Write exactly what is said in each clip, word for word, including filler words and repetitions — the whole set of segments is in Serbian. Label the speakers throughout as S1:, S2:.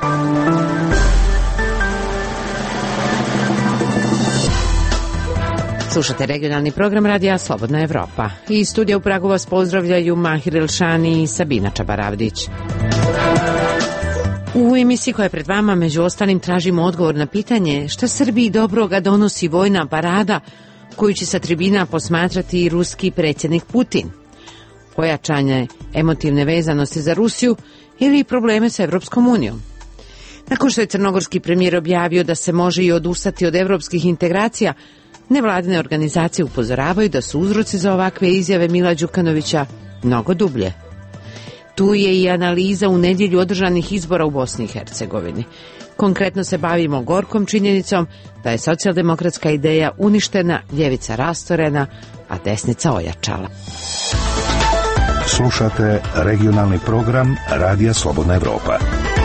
S1: Slušate regionalni program radija Slobodna Evropa. Iz studija u Pragu vas pozdravljaju Mahir Elšani i Sabina Čabaravdić. U emisiji koja je pred vama među ostalim tražimo odgovor na pitanje šta Srbiji dobroga donosi vojna parada koju će sa tribina posmatrati i ruski predsjednik Putin. Pojačanje emotivne vezanosti za Rusiju ili probleme sa Evropskom unijom. Nakon što je crnogorski premijer objavio da se može i odustati od evropskih integracija, nevladine organizacije upozoravaju da su uzroci za ovakve izjave Mila Đukanovića mnogo dublje. Tu je i analiza u nedjelju održanih izbora u Bosni i Hercegovini. Konkretno se bavimo gorkom činjenicom da je socijaldemokratska ideja uništena, ljevica rastorena, a desnica ojačala.
S2: Slušate regionalni program Radija Slobodna Evropa.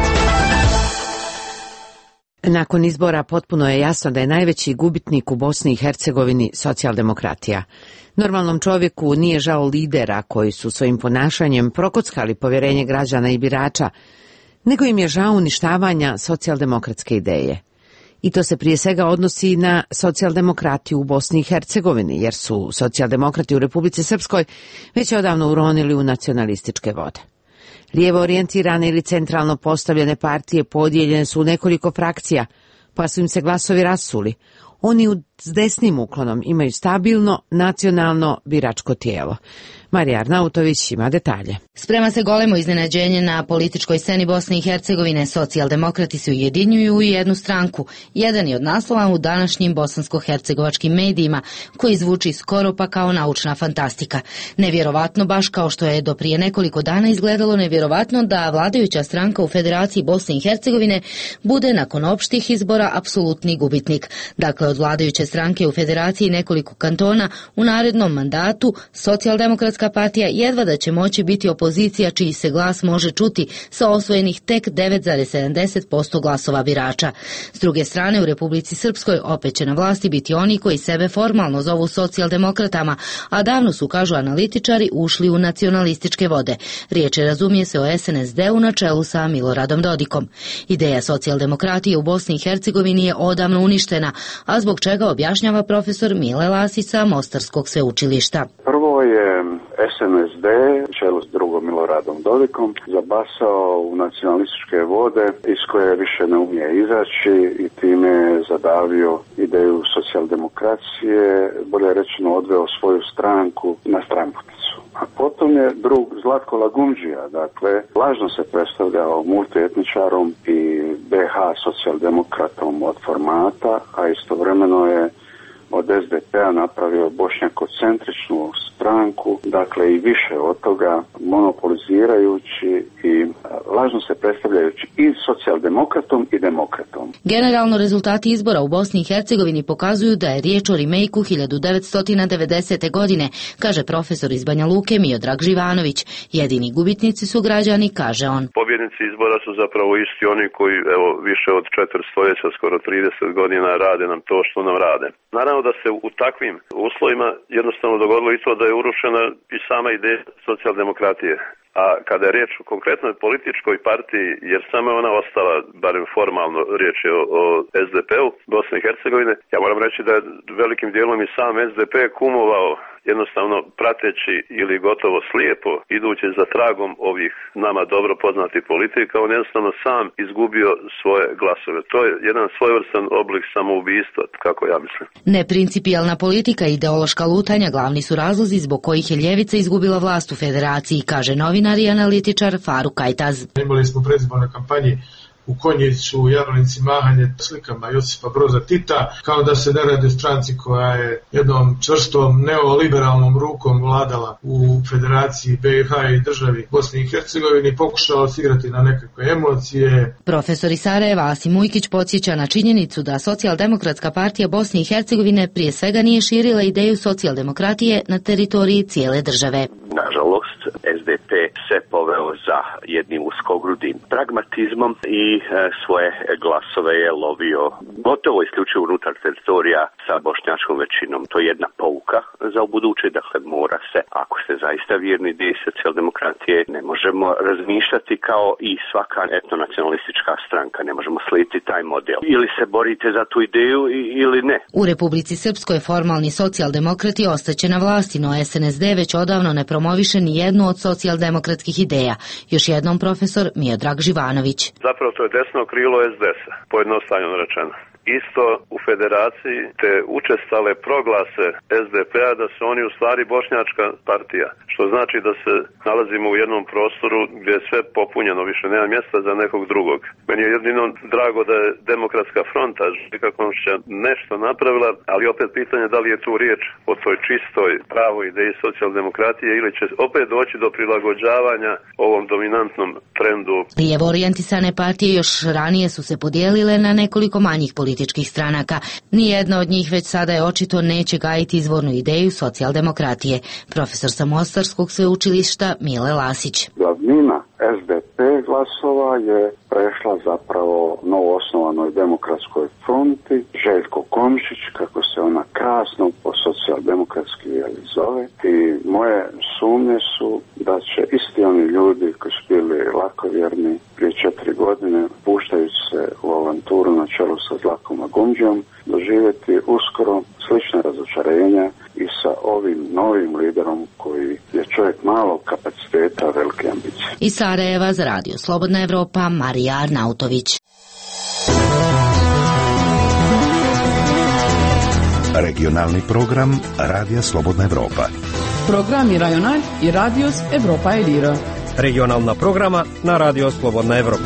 S1: Nakon izbora potpuno je jasno da je najveći gubitnik u Bosni i Hercegovini socijaldemokratija. Normalnom čovjeku nije žao lidera koji su svojim ponašanjem prokockali povjerenje građana i birača, nego im je žao uništavanja socijaldemokratske ideje. I to se prije svega odnosi na socijaldemokratiju u Bosni i Hercegovini, jer su socijaldemokrati u Republici Srpskoj već odavno uronili u nacionalističke vode. Lijevo orijentirane ili centralno postavljene partije podijeljene su u nekoliko frakcija, pa su im se glasovi rasuli. Oni s desnim uklonom imaju stabilno nacionalno biračko tijelo. Marija Arnautović ima detalje.
S3: Sprema se golemo iznenađenje na političkoj sceni Bosne i Hercegovine. Socijaldemokrati se ujedinjuju u jednu stranku. Jedan je od naslova u današnjim bosansko-hercegovačkim medijima, koji zvuči skoro pa kao naučna fantastika. Nevjerovatno, baš kao što je do prije nekoliko dana izgledalo nevjerovatno da vladajuća stranka u Federaciji Bosne i Hercegovine bude nakon opštih izbora apsolutni gubitnik. Dakle, od vladajuće stranke u Federaciji nekoliko kantona u narednom mandatu Socijaldemokratska partija jedva da će moći biti opozicija čiji se glas može čuti sa osvojenih tek devet zarez sedamdeset posto glasova birača. S druge strane, u Republici Srpskoj opet će na vlasti biti oni koji sebe formalno zovu socijaldemokratama, a davno su, kažu analitičari, ušli u nacionalističke vode. Riječ je, razumije se, o es en es de u na čelu sa Miloradom Dodikom. Ideja socijaldemokratije u Bosni i Hercegovini je odavno uništena, a zbog čega objašnjava profesor Mile Lasić sa Mostarskog sveučilišta.
S4: Prvo je es en es de, čelo s drugom Miloradom Dodikom, zabasao u nacionalističke vode iz koje više ne umije izaći i time je zadavio ideju socijaldemokracije, bolje rečeno odveo svoju stranku na stranputicu. A potom je drug Zlatko Lagumdžija, dakle, lažno se predstavljao multietničarom i be ha socijaldemokratom od formata, a istovremeno je od es de pe a napravio bošnjakocentričnu stranku, dakle i više od toga, monopolizirajući i lažno se predstavljajući i socijaldemokratom i demokratom.
S3: Generalno, rezultati izbora u Bosni i Hercegovini pokazuju da je riječ o remejku hiljadu devetsto devedesete. godine, kaže profesor iz Banja Luke Miodrag Živanović. Jedini gubitnici su građani, kaže on.
S5: Pobjednici izbora su zapravo isti oni koji, evo, više od četiri stoljeća, skoro trideset godina rade nam to što nam rade. Naravno da se u takvim uslovima jednostavno dogodilo i to da je urušena i sama ideja socijaldemokratije. A kada je riječ o konkretnoj političkoj partiji, jer samo je ona ostala, barem formalno, riječ je o, o es de pe u Bosne i Hercegovine, ja moram reći da je velikim dijelom i sam es de pe kumovao, jednostavno prateći ili gotovo slijepo idući za tragom ovih nama dobro poznatih politika, on jednostavno sam izgubio svoje glasove. To je jedan svojevrstan oblik samoubistva, kako ja mislim.
S3: Neprincipijelna politika i ideološka lutanja glavni su razlozi zbog kojih je ljevica izgubila vlast u Federaciji, kaže novinar i analitičar Faruk Kajtaz.
S6: Imali smo predizborne kampanje u Konjicu, u Jablanici mahanje slikama Josipa Broza Tita, kao da se ne radi o stranci koja je jednom čvrstom neoliberalnom rukom vladala u Federaciji be ha i državi Bosni i Hercegovini, pokušala osigrati na nekakve emocije.
S3: Profesor iz Sarajeva Asim Ujkić podsjeća na činjenicu da Socijaldemokratska partija Bosne i Hercegovine prije svega nije širila ideju socijaldemokratije na teritoriji cijele države.
S7: Nažalost, S D P se poveo za jednim uskogrudim pragmatizmom i svoje glasove je lovio gotovo isključivo unutar teritorija sa bošnjačkom većinom. To je jedna pouka za ubuduće, dakle mora se, ako ste zaista vjerni ideji socijaldemokratije, ne možemo razmišljati kao i svaka etnonacionalistička stranka, ne možemo slijediti taj model. Ili se borite za tu ideju ili ne.
S3: U Republici Srpskoj formalni socijaldemokrati ostaće na vlasti, no S N S D već odavno ne promoviše ni jednu od socijaldemokratskih ideja. Još jednom profesor Miodrag Živanović.
S5: Zapravo to je desno krilo S D S-a, pojednostavljeno rečeno. Isto u federaciji te učestale proglase S D P-a da su oni u stvari bošnjačka partija, što znači da se nalazimo u jednom prostoru gdje je sve popunjeno, više nema mjesta za nekog drugog. Meni je jedino drago da je Demokratska fronta kako će nešto napravila, ali opet pitanje da li je tu riječ o toj čistoj pravoj ideji socijaldemokratije ili će opet doći do prilagođavanja ovom dominantnom trendu.
S3: Lijevo orijentisane partije još ranije su se podijelile na nekoliko manjih političkih stranaka. Nijedna od njih već sada je očito neće gajiti izvornu ideju socijaldemokratije. Profesor sa Mostarskog sveučilišta Mile Lasić.
S4: Glavnina S D P glasova je prešla zapravo novoosnovanoj Demokratskoj fronti. Željko Komšić, kako se ona krasno po socijaldemokratski zove. I moje sumnje su da će isti oni ljudi koji su bili lakovjerni prije četiri godine, puštajući se u avanturu na čelu sa Zlatkom Agumđijom, doživjeti uskoro slične razočarenja i sa ovim novim liderom koji je čovjek malog kapaciteta, velike ambicije.
S3: Iz Sarajeva za Radio Slobodna Evropa, Marija Arnautović.
S2: Regionalni program Radija Slobodna Evropa.
S8: Programi Rajonal i Radios Evropa Elira.
S9: Regionalna programa na Radio Slobodna Evropa.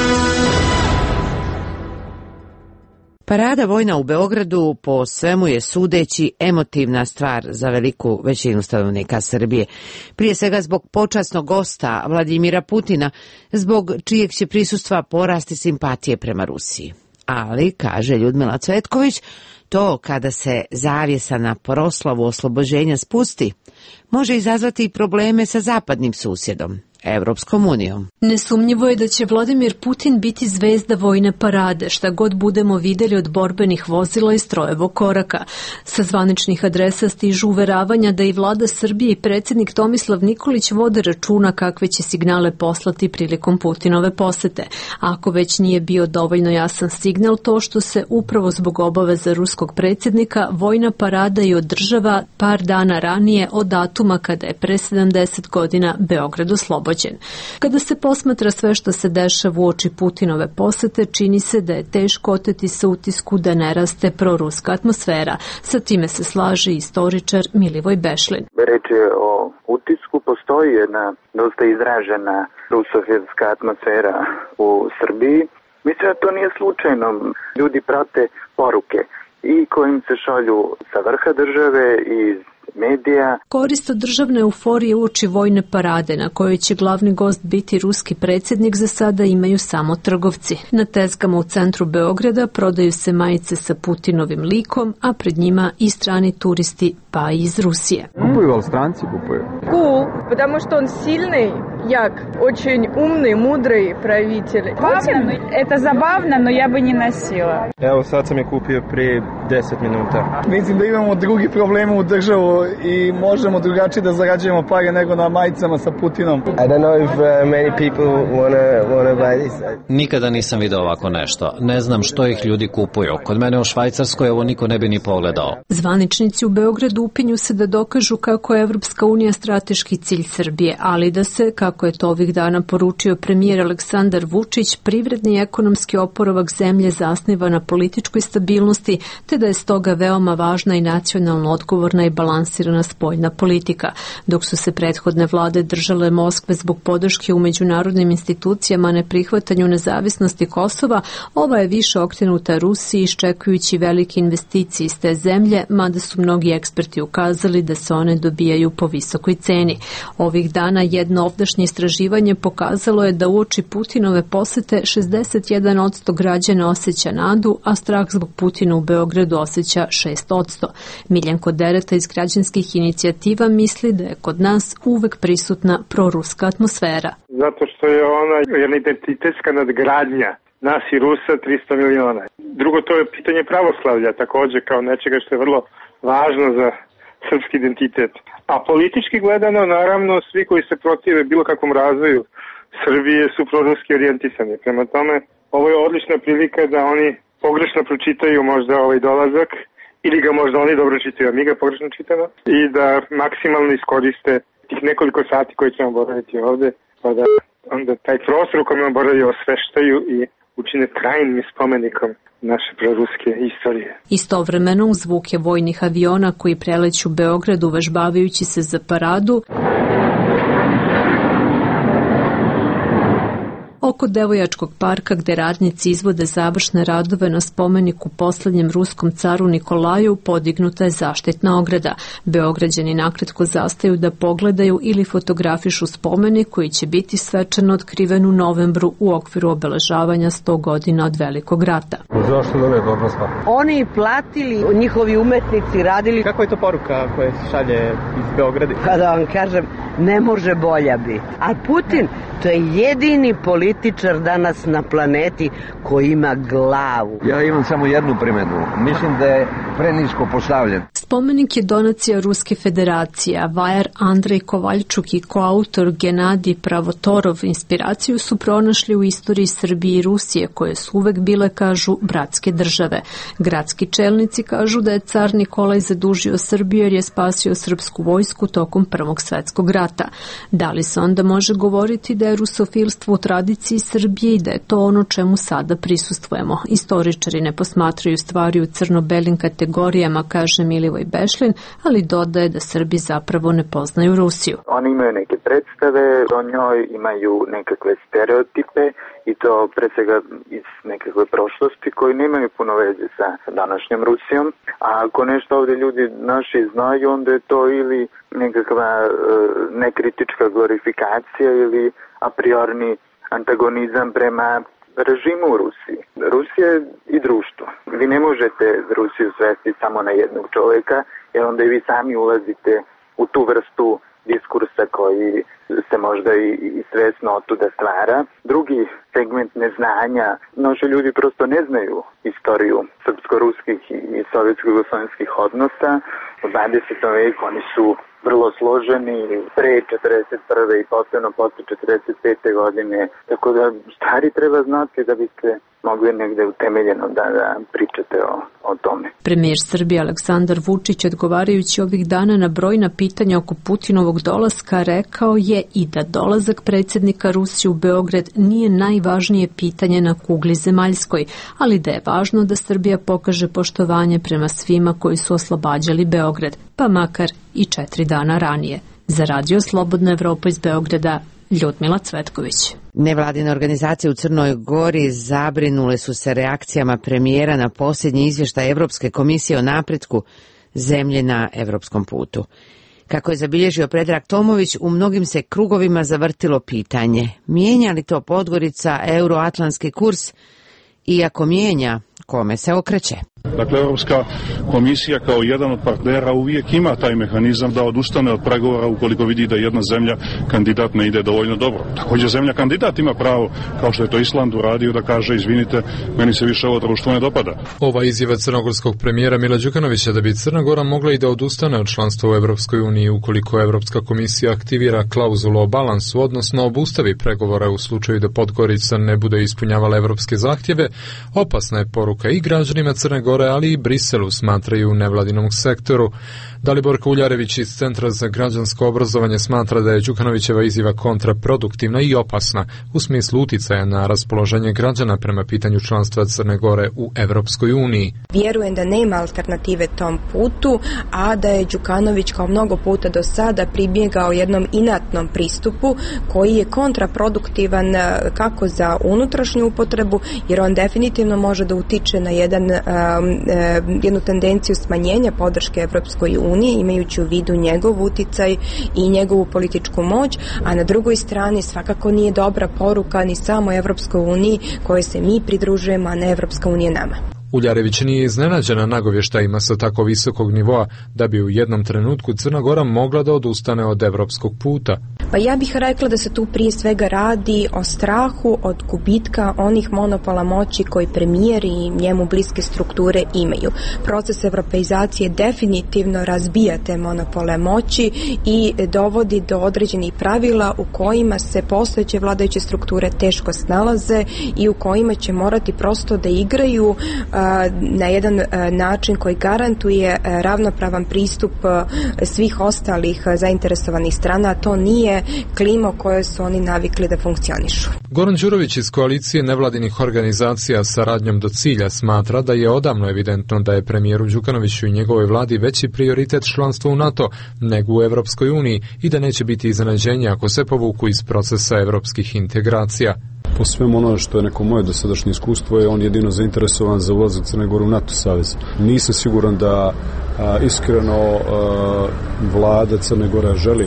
S1: Parada vojna u Beogradu po svemu je sudeći emotivna stvar za veliku većinu stanovnika Srbije. Prije svega zbog počasnog gosta Vladimira Putina, zbog čijeg će prisustva porasti simpatije prema Rusiji. Ali, kaže Ljudmila Cvetković, to kada se zavjesa na proslavu oslobođenja spusti, može izazvati i probleme sa zapadnim susjedom, Evropskom unijom.
S10: Nesumnjivo je da će Vladimir Putin biti zvezda vojne parade, šta god budemo vidjeli od borbenih vozila i strojevog koraka. Sa zvaničnih adresa stižu uveravanja da i vlada Srbije i predsjednik Tomislav Nikolić vode računa kakve će signale poslati prilikom Putinove posete. Ako već nije bio dovoljno jasan signal to što se upravo zbog obaveza ruskog predsjednika vojna parada i održava par dana ranije od datuma kada je pre sedamdeset godina Beograd oslobođen. Kada se posmatra sve što se dešava uoči Putinove posete, čini se da je teško oteti se utisku da ne raste proruska atmosfera. Sa time se slaže istoričar Milivoj Bešlin.
S11: Reč je o utisku, postoji jedna dosta izražena rusofilska atmosfera u Srbiji. Mislim da to nije slučajno. Ljudi prate poruke i kojim se šalju sa vrha države i medija.
S10: Korist od državne euforije uoči vojne parade na kojoj će glavni gost biti ruski predsjednik za sada imaju samo trgovci. Na tezgama u centru Beograda prodaju se majice sa Putinovim likom, a pred njima i strani turisti, pa i iz Rusije.
S12: Kupuju, ali stranci kupuju.
S13: Cool, потому что он сильный, jak, очень умный, мудрый правитель. Путин, это забавно, но я бы не носила.
S12: Evo sad sam je kupio prije deset minuta.
S14: Mislim da imamo drugi problem u državu i možemo drugačije da zarađujemo pare nego na majicama sa Putinom.
S15: I don't know if uh, many people wanna, wanna buy this.
S16: Nikada nisam video ovako nešto. Ne znam što ih ljudi kupuju. Kod mene u Švajcarskoj ovo niko ne bi ni pogledao.
S10: Zvaničnici u Beogradu upinju se da dokažu kako je Evropska unija strateški cilj Srbije, ali da se, kako je to ovih dana poručio premijer Aleksandar Vučić, privredni i ekonomski oporavak zemlje zasniva na političkoj stabilnosti, te da je stoga veoma važna i nacionalno odgovorna i balansirana spoljna politika. Dok su se prethodne vlade držale Moskve zbog podrške u međunarodnim institucijama neprihvatanju nezavisnosti Kosova, ova je više okrenuta Rusiji iščekujući velike investicije iz te zemlje, mada su mnogi eksperti eksperti ukazali da se one dobijaju po visokoj ceni. Ovih dana jedno ovdašnje istraživanje pokazalo je da uoči Putinove posete šezdeset jedan posto građana osjeća nadu, a strah zbog Putina u Beogradu osjeća šest posto. Miljenko Dereta iz građanskih inicijativa misli da je kod nas uvek prisutna proruska atmosfera.
S17: Zato što je ona jedna identitetska nadgradnja nas i Rusa tristo miliona. Drugo, to je pitanje pravoslavlja takođe kao nečega što je vrlo važno za srpski identitet. A politički gledano, naravno, svi koji se protive bilo kakvom razvoju Srbije su proruski orijentisani. Prema tome, ovo je odlična prilika da oni pogrešno pročitaju možda ovaj dolazak ili ga možda oni dobro čitaju, a mi ga pogrešno čitamo, i da maksimalno iskoriste tih nekoliko sati koji ćemo boraviti ovde, pa da onda taj prostor u kojem boravimo osveštaju i učine trajnim spomenikom naše proruske istorije.
S10: Istovremeno uz zvuke vojnih aviona koji preleću Beograd uvežbavajući se za paradu, oko Devojačkog parka gde radnici izvode završne radove na spomeniku poslednjem ruskom caru Nikolaju podignuta je zaštitna ograda. Beograđani nakratko zastaju da pogledaju ili fotografišu spomenik koji će biti svečano otkriven u novembru u okviru obeležavanja sto godina od Velikog rata.
S12: Zašto da je dobra stvar?
S18: Oni platili, njihovi umetnici radili.
S12: Kako je to poruka koja se šalje iz Beograda?
S18: Pa da vam kažem, ne može bolja biti. A Putin, to je jedini političar danas na planeti koji ima glavu.
S19: Ja imam samo jednu primedbu. Mislim da je prenisko postavljen.
S10: Spomenik je donacija Ruske federacije, a vajar Andrej Kovaljčuk i koautor Genadij Pravotorov inspiraciju su pronašli u istoriji Srbije i Rusije, koje su uvek bile, kažu, bratske države. Gradski čelnici kažu da je car Nikolaj zadužio Srbiju jer je spasio srpsku vojsku tokom Prvog svetskog rata. Da li se onda može govoriti da je rusofilstvo u tradiciji Srbije i da je to ono čemu sada prisustvujemo? Istoričari ne posmatraju stvari u crno-belim kategorijama, kaže Milivoj Bešlin, ali dodaje da Srbi zapravo ne poznaju Rusiju.
S11: Oni imaju neke predstave, o njoj imaju nekakve stereotipe i to pre svega iz nekakve prošlosti koji nemaju puno veze sa današnjom Rusijom. A ako nešto ovde ljudi naši znaju, onda je to ili nekakva e, nekritička glorifikacija ili a priorni antagonizam prema režimu u Rusiji. Rusija je i društvo. Vi ne možete Rusiju svesti samo na jednog čoveka, jer onda i vi sami ulazite u tu vrstu diskursa koji se možda i, i svesno otuda stvara. Drugi segment neznanja, naši ljudi prosto ne znaju istoriju srpsko-ruskih i sovjetsko-jugoslovenskih odnosa. U dvadesetom veku oni su vrlo složeni, pre četrdeset prve i posebno posle četrdeset pete godine. Tako da stvari treba znati da biste mogli negde utemeljeno da, da pričate o, o tome.
S10: Premijer Srbije Aleksandar Vučić, odgovarajući ovih dana na brojna pitanja oko Putinovog dolaska, rekao je i da dolazak predsjednika Rusije u Beograd nije najvažnije pitanje na kugli zemaljskoj, ali da je važno da Srbija pokaže poštovanje prema svima koji su oslobađali Beograd, pa makar i četiri dana ranije. Za Radio Slobodna Evropa iz Beograda, Ljudmila Cvetković.
S1: Nevladine organizacije u Crnoj Gori zabrinule su se reakcijama premijera na posljednji izvještaj Evropske komisije o napretku zemlje na evropskom putu. Kako je zabilježio Predrag Tomović, u mnogim se krugovima zavrtilo pitanje: mijenja li to Podgorica euroatlantski kurs i ako mijenja, kome se okreće?
S20: Dakle, Europska komisija kao jedan od partnera uvijek ima taj mehanizam da odustane od pregovora ukoliko vidi da jedna zemlja kandidat ne ide dovoljno dobro. Također zemlja kandidat ima pravo, kao što je to Island uradio, da kaže: izvinite, meni se više ovo društvo ne dopada.
S21: Ova izjava crnogorskog premijera Mila Đukanovića da bi Crna Gora mogla i da odustane od članstva u Evropskoj uniji ukoliko Evropska komisija aktivira klauzulu o balansu, odnosno obustavi pregovora u slučaju da Podgorica ne bude ispunjavala evropske zahtjeve, opasna je poruka i građanima Crne Gore, ali i Briselu, smatraju u nevladinom sektoru. Dalibor Kuljarević iz Centra za građansko obrazovanje smatra da je Đukanovićeva izjava kontraproduktivna i opasna u smislu uticaja na raspoloženje građana prema pitanju članstva Crne Gore u Evropskoj uniji.
S22: Vjerujem da nema alternative tom putu, a da je Đukanović kao mnogo puta do sada pribjegao jednom inatnom pristupu koji je kontraproduktivan kako za unutrašnju upotrebu, jer on definitivno može da utiče utiče na jedan, um, um, jednu tendenciju smanjenja podrške Evropskoj uniji, imajući u vidu njegov uticaj i njegovu političku moć, a na drugoj strani svakako nije dobra poruka ni samo Evropskoj uniji kojoj se mi pridružujemo, a ne Evropska unija nama.
S21: Uljarević nije iznenađena nagovještajima sa tako visokog nivoa da bi u jednom trenutku Crna Gora mogla da odustane od evropskog puta.
S22: Pa ja bih rekla da se tu prije svega radi o strahu od gubitka onih monopola moći koji premijer i njemu bliske strukture imaju. Proces evropeizacije definitivno razbija te monopole moći i dovodi do određenih pravila u kojima se postojeće vladajuće strukture teško snalaze i u kojima će morati prosto da igraju na jedan način koji garantuje ravnopravan pristup svih ostalih zainteresovanih strana, a to nije klima u kojoj su oni navikli da funkcionišu.
S21: Goran Đurović iz koalicije nevladinih organizacija Saradnjom do cilja smatra da je odavno evidentno da je premijeru Đukanoviću i njegovoj vladi veći prioritet članstvo u NATO nego u Evropskoj uniji i da neće biti iznenađenja ako se povuku iz procesa evropskih integracija.
S6: Po svemu ono što je neko moje dosadašnje iskustvo je on jedino zainteresovan za ulazak Crne Gore u NATO savez. Nisam siguran da a, iskreno a, vlada Crne Gore želi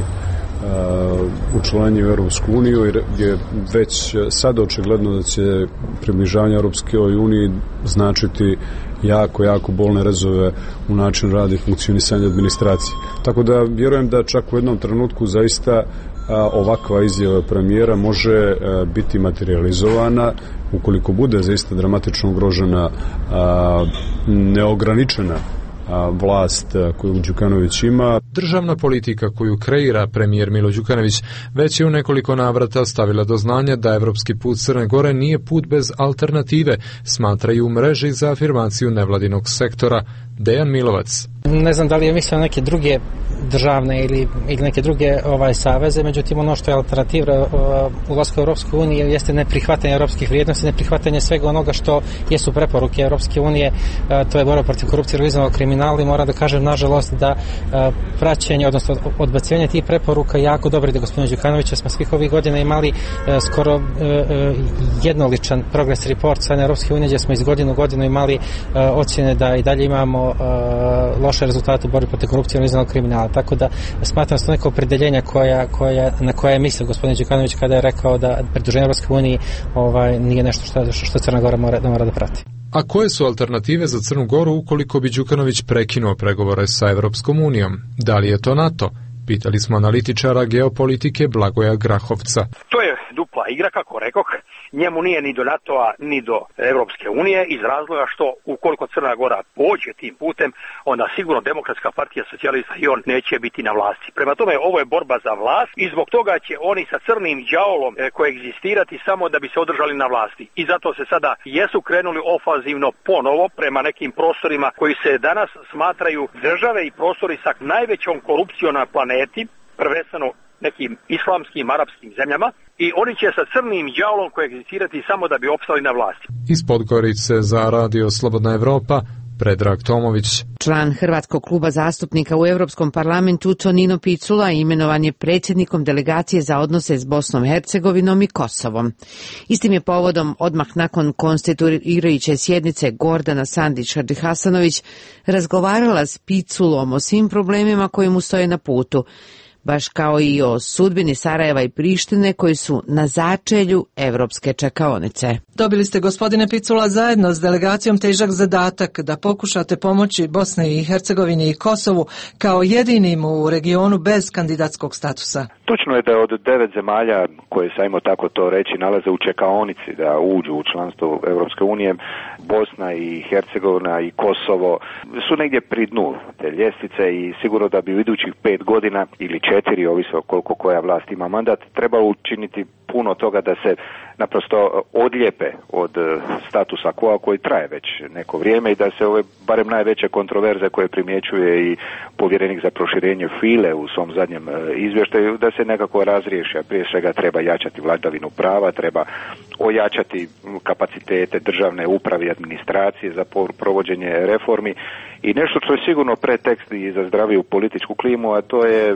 S6: učlanjenje u Europsku uniju, jer je već sada očigledno da će približavanje Europskoj uniji značiti jako, jako bolne rezove u načinu rada i funkcionisanja administracije. Tako da vjerujem da čak u jednom trenutku zaista a, ovakva izjava premijera može a, biti materializovana ukoliko bude zaista dramatično ugrožena a, neograničena vlast koju Đukanović ima.
S21: Državna politika koju kreira premijer Milo Đukanović već je u nekoliko navrata stavila do znanja da evropski put Crne Gore nije put bez alternative, smatraju u mreži za afirmaciju nevladinog sektora. Dejan Milovac.
S7: Ne znam da li je mislio neke druge državne ili, ili neke druge ovaj saveze, međutim ono što je alternativa uh, ulasku u Europsku uniju jeste neprihvatanje europskih vrijednosti, neprihvatanje svega onoga što jesu preporuke Europske unije, uh, to je borba protiv korupcije i organizovanog kriminala i moram da kažem nažalost da uh, praćenje, odnosno odbacivanje tih preporuka jako dobro ide gospodinu Đukanoviću. Smo svih ovih godina imali uh, skoro uh, uh, jednoličan progress report sa Europske unije gdje smo iz godinu u godinu imali uh, ocjene da i dalje imamo uh, loše rezultate u borbi protiv korupcije i organizovanog kriminala. Tako da smatram da neko opredeljenja koja, koja, na koje je mislio gospodin Đukanović kada je rekao da pridruženje Europskoj uniji ovaj, nije nešto što, što Crna Gora mora da, mora da prati.
S21: A koje su alternative za Crnu Goru ukoliko bi Đukanović prekinuo pregovore sa Evropskom unijom? Da li je to NATO? Pitali smo analitičara geopolitike Blagoja Grahovca.
S23: To je dupla igra, kako rekoh. Njemu nije ni do NATO-a, ni do Evropske unije, iz razloga što ukoliko Crna Gora pođe tim putem, onda sigurno Demokratska partija socijalista i on neće biti na vlasti. Prema tome, ovo je borba za vlast i zbog toga će oni sa crnim đavolom koegzistirati samo da bi se održali na vlasti. I zato se sada jesu krenuli ofanzivno ponovo prema nekim prostorima koji se danas smatraju države i prostori sa najvećom korupcijom na planeti, prvenstveno nekim islamskim, arapskim zemljama, i oni će sa crnim đavolom koegzistirati samo da bi opstali na vlasti.
S21: Iz Podgorice za Radio Slobodna Evropa, Predrag Tomović.
S1: Član Hrvatskog kluba zastupnika u Europskom parlamentu Tonino Picula imenovan je predsjednikom delegacije za odnose s Bosnom i Hercegovinom i Kosovom. Istim je povodom odmah nakon konstituirajuće sjednice Gordana Sandić-Hadžihasanović razgovarala s Piculom o svim problemima koji mu stoje na putu, baš kao i o sudbini Sarajeva i Prištine koji su na začelju evropske čekaonice.
S24: Dobili ste, gospodine Picula, zajedno s delegacijom težak zadatak da pokušate pomoći Bosni i Hercegovini i Kosovu kao jedinim u regionu bez kandidatskog statusa.
S25: Točno je da od devet zemalja koje se, ajmo tako to reći, nalaze u čekaonici da uđu u članstvo Evropske unije, Bosna i Hercegovina i Kosovo su negdje pri dnu te ljestvice i sigurno da bi u idućih pet godina ili četiri, ovisno koliko koja vlast ima mandat, treba učiniti puno toga da se naprosto odlijepe od statusa quo koji traje već neko vrijeme i da se ove barem najveće kontroverze koje primjećuje i povjerenik za proširenje File u svom zadnjem izvještaju da se nekako razriješi. A prije svega treba jačati vladavinu prava, treba ojačati kapacitete državne uprave i administracije za provođenje reformi i nešto što je sigurno pretekst i za zdraviju političku klimu, a to je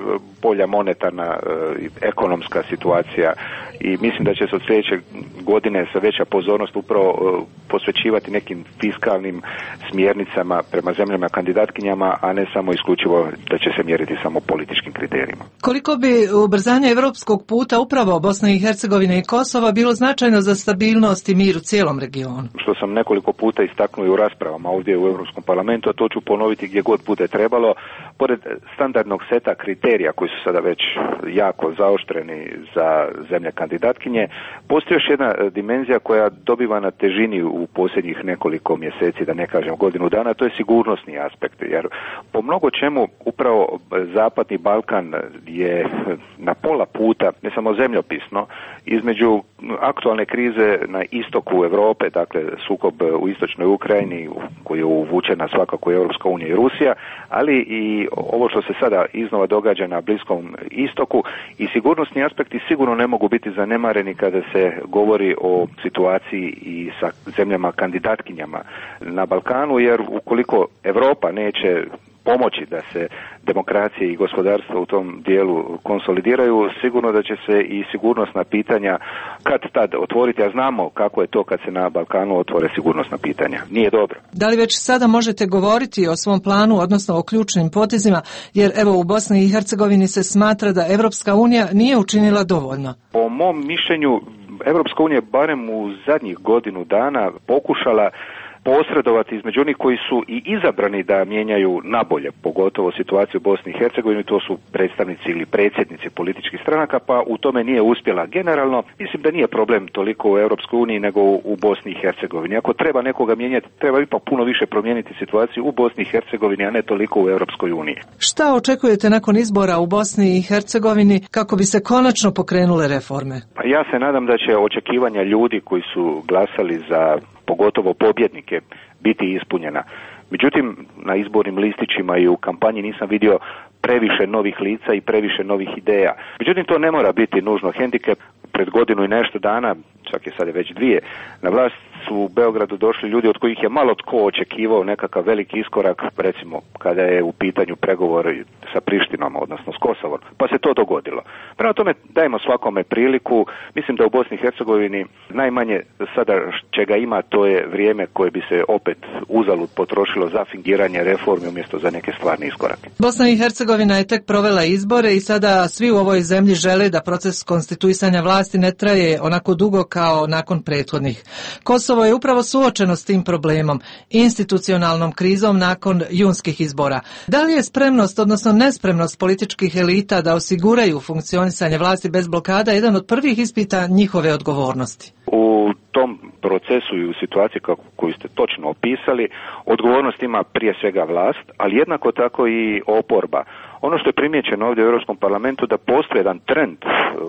S25: bolja monetarna i ekonomska situacija i mislim da će se od sljedeće godine sa veća pozornost upravo posvećivati nekim fiskalnim smjernicama prema zemljama kandidatkinjama, a ne samo isključivo da će se mjeriti samo političkim kriterijima.
S24: Koliko bi ubrzanje evropskog puta upravo Bosne i Hercegovine i Kosova bilo značajno za stabilnost i mir u cijelom regionu?
S25: Što sam nekoliko puta istaknuo i u raspravama ovdje u Europskom parlamentu, a to ću ponoviti gdje god bude trebalo, pored standardnog seta kriterija koji su sada već jako zaoštreni za zemlje kandidatkinje, postoji još jedna dimenzija koja dobiva na težini u posljednjih nekoliko mjeseci, da ne kažem godinu dana, to je sigurnosni aspekt, jer po mnogo čemu upravo Zapadni Balkan je na pola puta, ne samo zemljopisno, između aktualne krize na istoku Europe, dakle sukob u istočnoj Ukrajini koji je uvučena svakako Europska unija i Rusija, ali i ovo što se sada iznova događa na Bliskom istoku, i sigurnosni aspekti sigurno ne mogu biti zanemareni kada se govori o situaciji i sa zemljama kandidatkinjama na Balkanu, jer ukoliko Europa neće pomoći da se demokracije i gospodarstvo u tom dijelu konsolidiraju, sigurno da će se i sigurnosna pitanja kad tad otvoriti, a znamo kako je to kad se na Balkanu otvore sigurnosna pitanja. Nije dobro.
S24: Da li već sada možete govoriti o svom planu, odnosno o ključnim potezima, jer evo u Bosni i Hercegovini se smatra da Evropska unija nije učinila dovoljno?
S25: Po mom mišljenju, Evropska unija barem u zadnjih godinu dana pokušala posredovati između onih koji su i izabrani da mijenjaju nabolje, pogotovo situaciju u Bosni i Hercegovini, to su predstavnici ili predsjednici političkih stranaka, pa u tome nije uspjela. Generalno, mislim da nije problem toliko u Europskoj uniji nego u Bosni i Hercegovini. Ako treba nekoga mijenjati, treba ipak puno više promijeniti situaciju u Bosni i Hercegovini, a ne toliko u Europskoj uniji.
S24: Šta očekujete nakon izbora u Bosni i Hercegovini kako bi se konačno pokrenule reforme?
S25: Pa ja se nadam da će očekivanja ljudi koji su glasali za pogotovo pobjednike biti ispunjena. Međutim, na izbornim listićima i u kampanji nisam vidio previše novih lica i previše novih ideja. Međutim, to ne mora biti nužno hendikep. Pred godinu i nešto dana, čak je sad već dvije, na vlast su u Beogradu došli ljudi od kojih je malo tko očekivao nekakav veliki iskorak, recimo kada je u pitanju pregovor sa Prištinom, odnosno s Kosovom, pa se to dogodilo. Prema tome, dajemo svakome priliku. Mislim da u Bosni i Hercegovini najmanje sada čega ima, to je vrijeme koje bi se opet uzalud potrošilo za fingiranje reformi umjesto za neke stvarne iskorake.
S24: Bosna i Hercegovina je tek provela izbore i sada svi u ovoj zemlji žele da proces konstituisanja vlasti ne traje onako dugo kao nakon prethodnih. Kosovo je upravo suočeno s tim problemom, institucionalnom krizom nakon junskih izbora. Da li je spremnost, odnosno nespremnost političkih elita da osiguraju funkcionisanje vlasti bez blokada jedan od prvih ispita njihove odgovornosti?
S25: U tom procesu i u situaciji kako, koju ste točno opisali, odgovornost ima prije svega vlast, ali jednako tako i oporba. Ono što je primijećeno ovdje u Europskom parlamentu da postoji jedan trend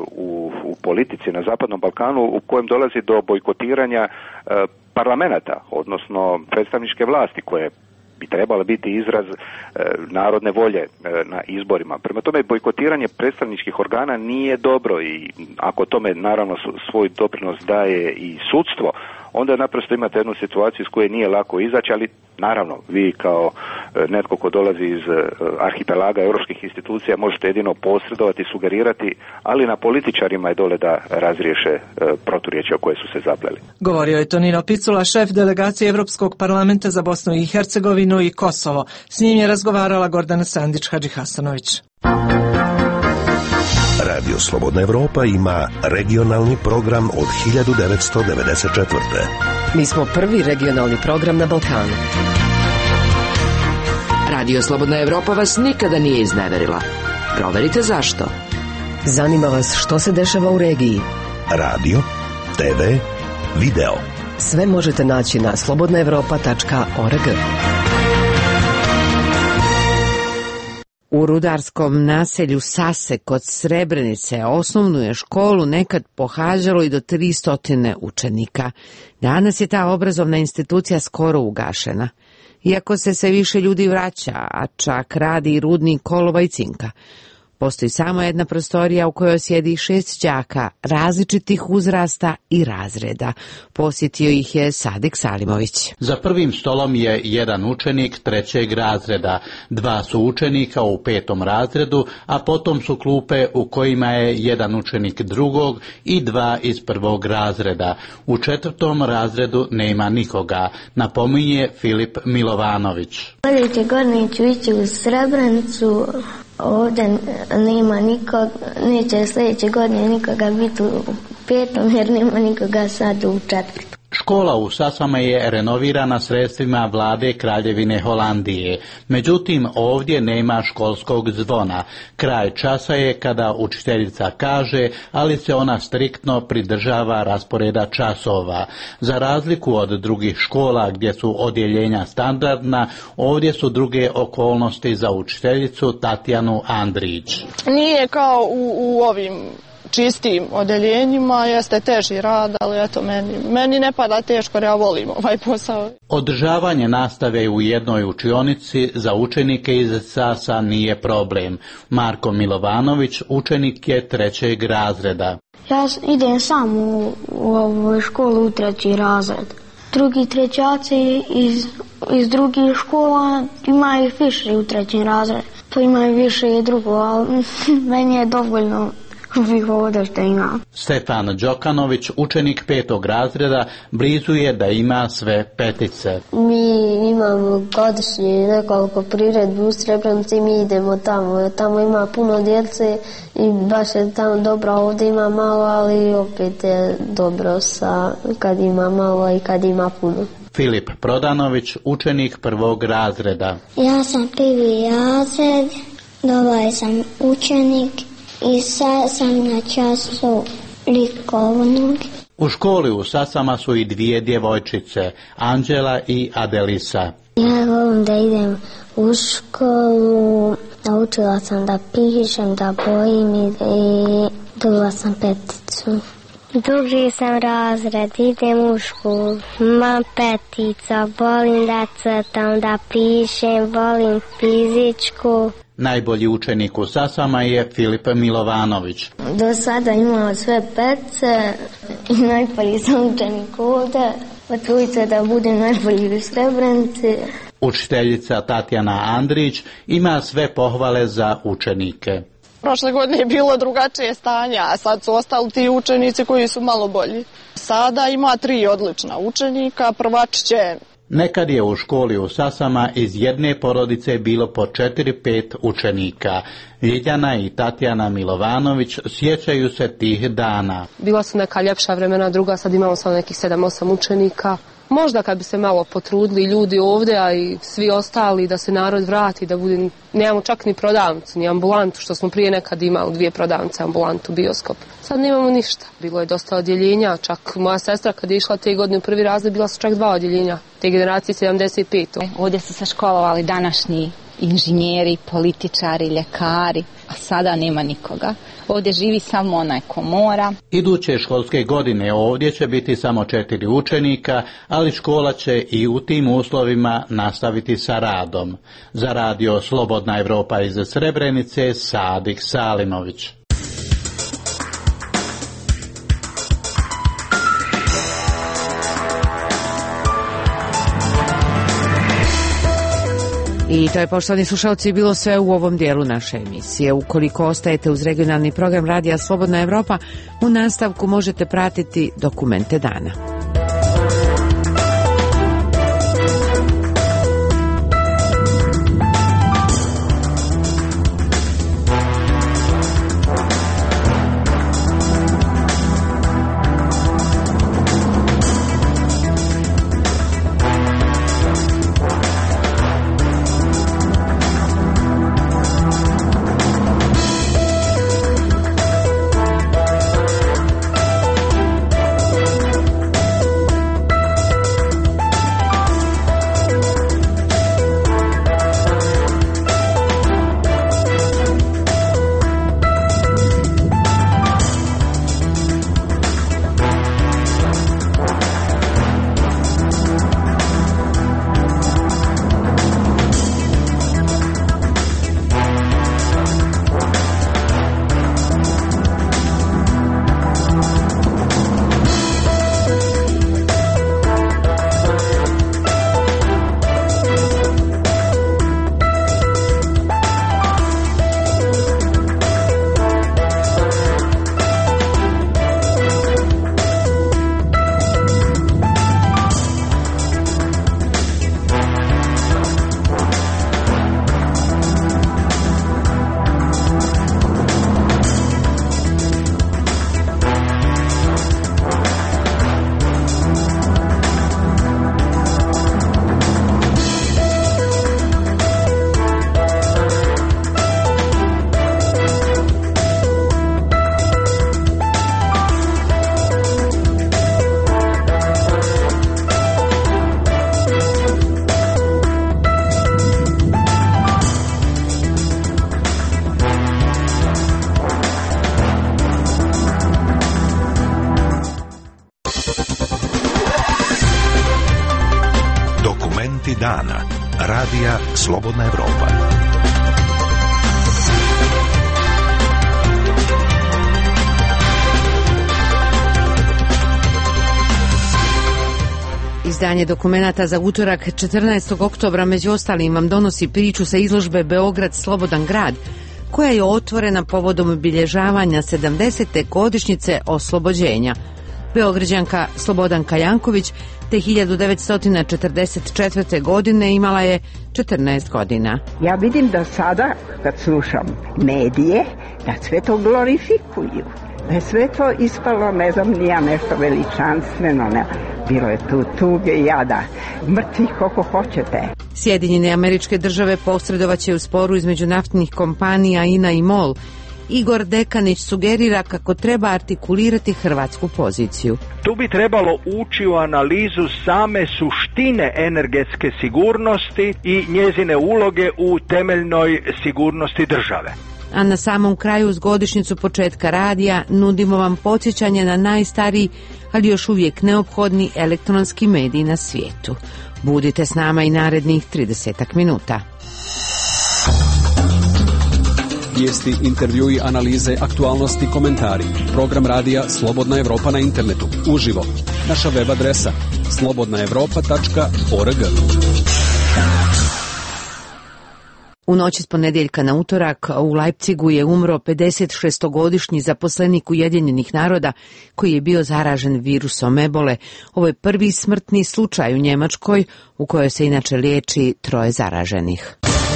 S25: u, u politici na Zapadnom Balkanu u kojem dolazi do bojkotiranja e, parlamenta, odnosno predstavničke vlasti koje bi trebala biti izraz e, narodne volje e, na izborima. Prema tome, bojkotiranje predstavničkih organa nije dobro i ako tome naravno svoj doprinos daje i sudstvo, onda naprosto imate jednu situaciju iz koje nije lako izaći, ali naravno vi kao e, netko ko dolazi iz e, arhipelaga europskih institucija možete jedino posredovati, sugerirati, ali na političarima je dole da razriješe e, proturječja koje su se zapleli.
S24: Govorio je Tonino Picula, šef delegacije Europskog parlamenta za Bosnu i Hercegovinu i Kosovo. S njim je razgovarala Gordana Sandić-Hadžihasanović.
S2: Radio Slobodna Evropa ima regionalni program od hiljadu devetsto devedeset četvrte.
S3: Mi smo prvi regionalni program na Balkanu. Radio Slobodna Evropa vas nikada nije izneverila. Proverite zašto. Zanima vas što se dešava u regiji.
S2: Radio, te ve, video.
S3: Sve možete naći na slobodna evropa tačka org.
S1: U rudarskom naselju Sase kod Srebrenice osnovnu je školu nekad pohađalo i do tristo učenika. Danas je ta obrazovna institucija skoro ugašena. Iako se sve više ljudi vraća, a čak radi i rudnik olova i cinka. Postoji samo jedna prostorija u kojoj sjedi šest đaka različitih uzrasta i razreda. Posjetio ih je Sadik Salimović.
S4: Za prvim stolom je jedan učenik trećeg razreda, dva su učenika u petom razredu, a potom su klupe u kojima je jedan učenik drugog i dva iz prvog razreda. U četvrtom razredu nema nikoga, napominje Filip Milovanović.
S5: Sljedeće godine ću ići u Srebrenicu, ovdje nema nikoga, neće sljedeće godine nikoga biti u petom jer nema nikoga sad u četvrtom.
S4: Škola u Sasama je renovirana sredstvima vlade Kraljevine Holandije. Međutim, ovdje nema školskog zvona. Kraj časa je kada učiteljica kaže, ali se ona striktno pridržava rasporeda časova. Za razliku od drugih škola gdje su odjeljenja standardna, ovdje su druge okolnosti za učiteljicu Tatjanu Andrić.
S8: Nije kao u, u ovim čistim odeljenjima, jeste teži rad, ali eto meni, meni ne pada teško, ja volim ovaj posao.
S4: Održavanje nastave u jednoj učionici za učenike iz Sasa nije problem. Marko Milovanović učenik je trećeg razreda.
S5: Ja idem sam u, u ovu školu u treći razred. Drugi trećaci iz, iz drugih škola imaju više u trećem razredu. To imaju više i drugo, ali meni je dovoljno bih ovdje što imam.
S4: Stefan Đokanović, učenik petog razreda, blizu je da ima sve petice.
S5: Mi imamo godišnje nekoliko priredbi u Srebrenici, mi idemo tamo. Tamo ima puno djece i baš je tamo dobro, ovdje ima malo, ali opet je dobro sa kad ima malo i kad ima puno.
S4: Filip Prodanović, učenik prvog razreda.
S5: Ja sam prvi razred, ovaj sam učenik i sad sam na času likovnog.
S4: U školi u Sasama su i dvije djevojčice, Anđela i Adelisa.
S5: Ja volim da idem u školu, naučila sam da pišem, da bojim i, i dobila sam peticu. Drugi sam razred, idem u školu, imam petica, volim da crtam, da pišem, volim fizičku.
S4: Najbolji učenik u Sasama je Filip Milovanović.
S5: Do sada imao sve petice i najbolji sam učenik ovdje. Potrudim se da budem najbolji u Srebrenici.
S4: Učiteljica Tatjana Andrić ima sve pohvale za učenike.
S8: Prošle godine je bilo drugačije stanje, a sad su ostali ti učenici koji su malo bolji. Sada ima tri odlična učenika, prvač će...
S4: Nekad je u školi u Sasama iz jedne porodice bilo po četiri pet učenika. Ljiljana i Tatjana Milovanović sjećaju se tih dana.
S9: Bila su neka ljepša vremena, druga, sad imamo samo nekih sedam osam učenika. Možda kad bi se malo potrudili ljudi ovdje, a i svi ostali, da se narod vrati, da bude, nemamo čak ni prodavnicu, ni ambulantu, što smo prije nekad imali dvije prodavnice, ambulantu, bioskop. Sad nemamo ništa. Bilo je dosta odjeljenja, čak moja sestra kad je išla te godine u prvi razred, bila su čak dva odjeljenja, te generacije sedamdeset pet.
S13: Ovdje su se školovali današnji inženjeri, političari, ljekari, a sada nema nikoga. Ovdje živi samo onaj ko mora.
S4: Iduće školske godine ovdje će biti samo četiri učenika, ali škola će i u tim uslovima nastaviti sa radom. Za radio Slobodna Evropa iz Srebrenice, Sadik Salimović.
S1: I to je, poštovani slušalci, bilo sve u ovom dijelu naše emisije. Ukoliko ostajete uz regionalni program Radija Slobodna Evropa, u nastavku možete pratiti dokumente dana.
S2: Vijesti dana. Radija Slobodna Evropa.
S1: Izdanje dokumenata za utorak četrnaestog oktobra među ostalim vam donosi priču sa izložbe Beograd Slobodan grad, koja je otvorena povodom obilježavanja sedamdesete godišnjice oslobođenja. Beograđanka Slobodanka Janković te hiljadu devetsto četrdeset četvrte. godine imala je četrnaest godina.
S12: Ja vidim da sada, kad slušam medije, da sve to glorifikuju. Da je sve to ispalo, ne znam, nija nešto veličanstveno, ne. Bilo je tu tuge i jada, mrtvih koliko hoćete.
S1: Sjedinjene Američke Države posredovaće u sporu između naftnih kompanija I N A i MOL. Igor Dekanić sugerira kako treba artikulirati hrvatsku poziciju.
S14: Tu bi trebalo ući u analizu same suštine energetske sigurnosti i njezine uloge u temeljnoj sigurnosti države.
S1: A na samom kraju, uz godišnjicu početka radija, nudimo vam podsjećanje na najstariji, ali još uvijek neophodni elektronski medij na svijetu. Budite s nama i narednih trideset minuta.
S15: Vijesti, intervjui, analize, aktualnosti, komentari. Program radija Slobodna Evropa na internetu. Uživo. Naša web adresa slobodna evropa tačka org.
S1: U noći s ponedjeljka na utorak u Leipzigu je umro pedeset šestogodišnji zaposlenik Ujedinjenih naroda koji je bio zaražen virusom ebole. Ovo je prvi smrtni slučaj u Njemačkoj, u kojoj se inače liječi troje zaraženih.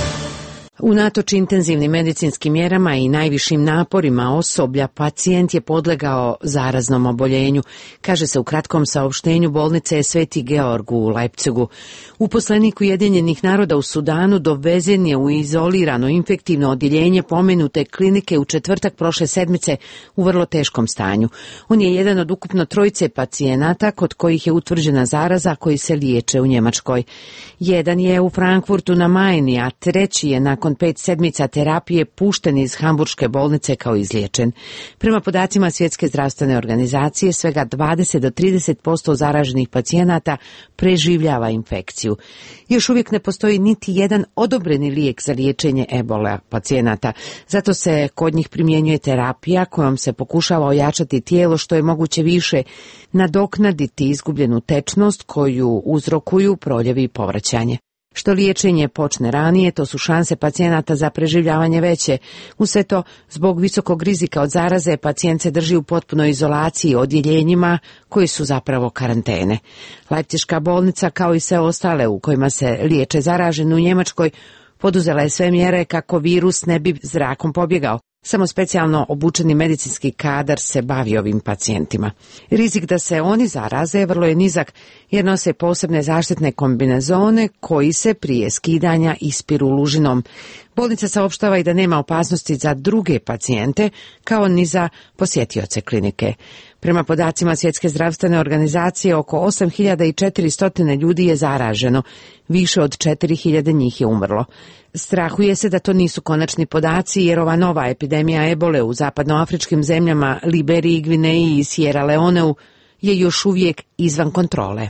S1: Unatoč intenzivnim medicinskim mjerama i najvišim naporima osoblja, pacijent je podlegao zaraznom oboljenju, kaže se u kratkom saopštenju bolnice Sveti Georg u Leipzigu. Uposlenik Ujedinjenih naroda u Sudanu dovezen je u izolirano infektivno odjeljenje pomenute klinike u četvrtak prošle sedmice u vrlo teškom stanju. On je jedan od ukupno trojice pacijenata kod kojih je utvrđena zaraza koji se liječe u Njemačkoj. Jedan je u Frankfurtu na Majni, a treći je nakon pet sedmica terapije pušten iz hamburške bolnice kao izliječen. Prema podacima Svjetske zdravstvene organizacije, svega dvadeset do trideset posto zaraženih pacijenata preživljava infekciju. Još uvijek ne postoji niti jedan odobreni lijek za liječenje ebola pacijenata. Zato se kod njih primjenjuje terapija kojom se pokušava ojačati tijelo što je moguće više, nadoknaditi izgubljenu tečnost koju uzrokuju proljevi i povraćanje. Što liječenje počne ranije, to su šanse pacijenata za preživljavanje veće. Uz sve to, zbog visokog rizika od zaraze, pacijent se drži u potpunoj izolaciji odjeljenjima koji su zapravo karantene. Leipziška bolnica, kao i sve ostale u kojima se liječe zaraženi u Njemačkoj, poduzela je sve mjere kako virus ne bi zrakom pobjegao. Samo specijalno obučeni medicinski kadar se bavi ovim pacijentima. Rizik da se oni zaraze vrlo je nizak jer nose posebne zaštitne kombinezone koji se prije skidanja ispiru lužinom. Bolnica saopštava i da nema opasnosti za druge pacijente kao ni za posjetioce klinike. Prema podacima Svjetske zdravstvene organizacije, oko osam hiljada četiristo ljudi je zaraženo, više od četiri hiljade njih je umrlo. Strahuje se da to nisu konačni podaci jer ova nova epidemija ebole u zapadnoafričkim zemljama Liberiji, Gvineji i Sierra Leoneu je još uvijek izvan kontrole.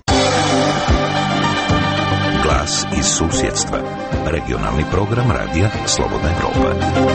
S2: Glas iz susjedstva. Regionalni program radija Slobodna Evropa.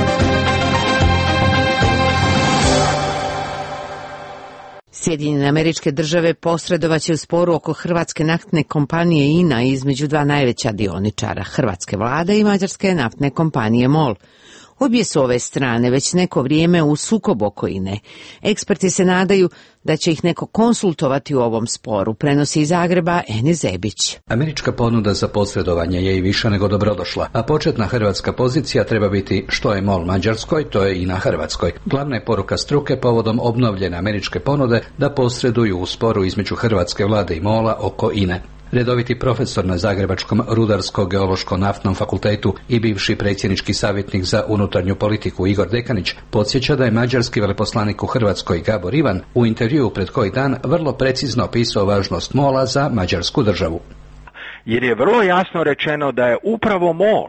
S1: Sjedinjene Američke Države posredovaće u sporu oko hrvatske naftne kompanije I N A između dva najveća dioničara, hrvatske vlade i mađarske naftne kompanije MOL. Obje su ove strane već neko vrijeme u sukobu oko I N E. Eksperti se nadaju da će ih neko konsultovati u ovom sporu, prenosi iz Zagreba Enis Zebić.
S16: Američka ponuda za posredovanje je i više nego dobrodošla, a početna hrvatska pozicija treba biti što je MOL Mađarskoj, to je I N A Hrvatskoj. Glavna je poruka struke povodom obnovljene američke ponude da posreduju u sporu između hrvatske vlade i MOL-a oko I N E. Redoviti profesor na Zagrebačkom Rudarsko-geološko-naftnom fakultetu i bivši predsjednički savjetnik za unutarnju politiku Igor Dekanić podsjeća da je mađarski veleposlanik u Hrvatskoj Gabor Ivan u intervjuu pred koji dan vrlo precizno opisao važnost MOL-a za mađarsku državu.
S14: Jer je vrlo jasno rečeno da je upravo MOL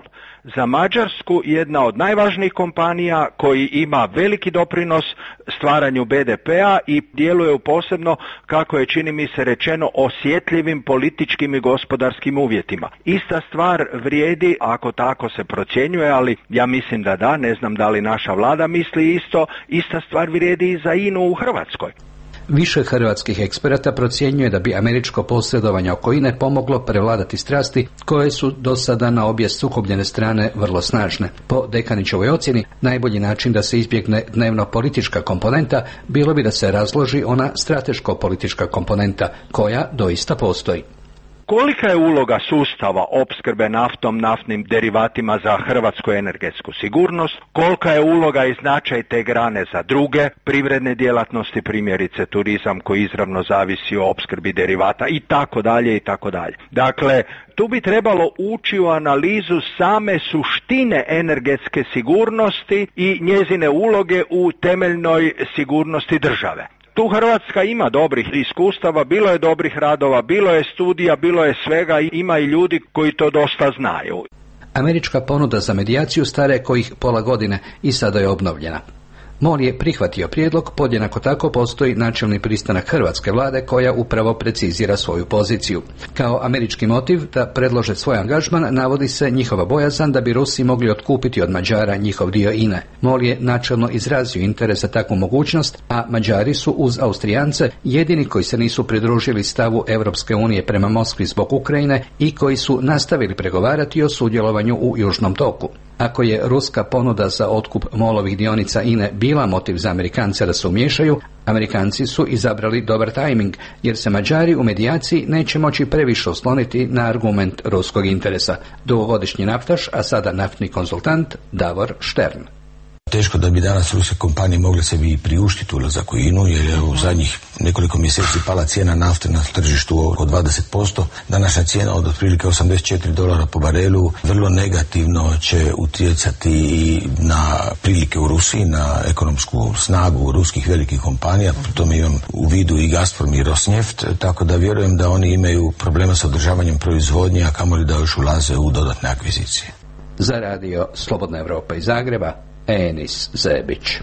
S14: za Mađarsku jedna od najvažnijih kompanija koji ima veliki doprinos stvaranju be de pea i djeluje u posebno, kako je čini mi se rečeno, osjetljivim političkim i gospodarskim uvjetima. Ista stvar vrijedi, ako tako se procjenjuje, ali ja mislim da da, ne znam da li naša vlada misli isto, ista stvar vrijedi i za I N A-u u Hrvatskoj.
S16: Više hrvatskih eksperata procjenjuje da bi američko posredovanje oko I N A-e pomoglo prevladati strasti koje su do sada na obje sukobljene strane vrlo snažne. Po Dekanićevoj ocjeni, najbolji način da se izbjegne dnevno politička komponenta bilo bi da se razloži ona strateško-politička komponenta koja doista postoji.
S14: Kolika je uloga sustava opskrbe naftom, naftnim derivatima za hrvatsku energetsku sigurnost, kolika je uloga i značaj te grane za druge privredne djelatnosti, primjerice turizam koji izravno zavisi o opskrbi derivata i tako dalje i tako dalje. Dakle, tu bi trebalo ući u analizu same suštine energetske sigurnosti i njezine uloge u temeljnoj sigurnosti države. Tu Hrvatska ima dobrih iskustava, bilo je dobrih radova, bilo je studija, bilo je svega i ima i ljudi koji to dosta znaju.
S16: Američka ponuda za medijaciju stara je kojih pola godine i sada je obnovljena. MOL je prihvatio prijedlog, podjednako tako postoji načelni pristanak hrvatske vlade koja upravo precizira svoju poziciju. Kao američki motiv da predlože svoj angažman navodi se njihova bojazan da bi Rusi mogli otkupiti od Mađara njihov dio I N A-e. MOL je načelno izrazio interes za takvu mogućnost, a Mađari su uz Austrijance jedini koji se nisu pridružili stavu Europske unije prema Moskvi zbog Ukrajine i koji su nastavili pregovarati o sudjelovanju u Južnom toku. Ako je ruska ponuda za otkup MOL-ovih dionica I N A-e bila motiv za Amerikance da se umiješaju, Amerikanci su izabrali dobar tajming, jer se Mađari u medijaciji neće moći previše osloniti na argument ruskog interesa. Dugogodišnji naftaš, a sada naftni konzultant Davor Štern.
S10: Teško da bi danas ruske kompanije mogle sebi i priuštiti ulazak u I N A-u, jer je u zadnjih nekoliko mjeseci pala cijena nafte na tržištu oko dvadeset posto. Današnja cijena od otprilike osamdeset četiri dolara po barelu vrlo negativno će utjecati i na prilike u Rusiji, na ekonomsku snagu ruskih velikih kompanija. Pri tome imam u vidu i Gazprom i Rosneft, tako da vjerujem da oni imaju problema sa održavanjem proizvodnje, a kamoli da još ulaze u dodatne akvizicije.
S16: Za radio Slobodna Evropa iz Zagreba, Enis Zebić.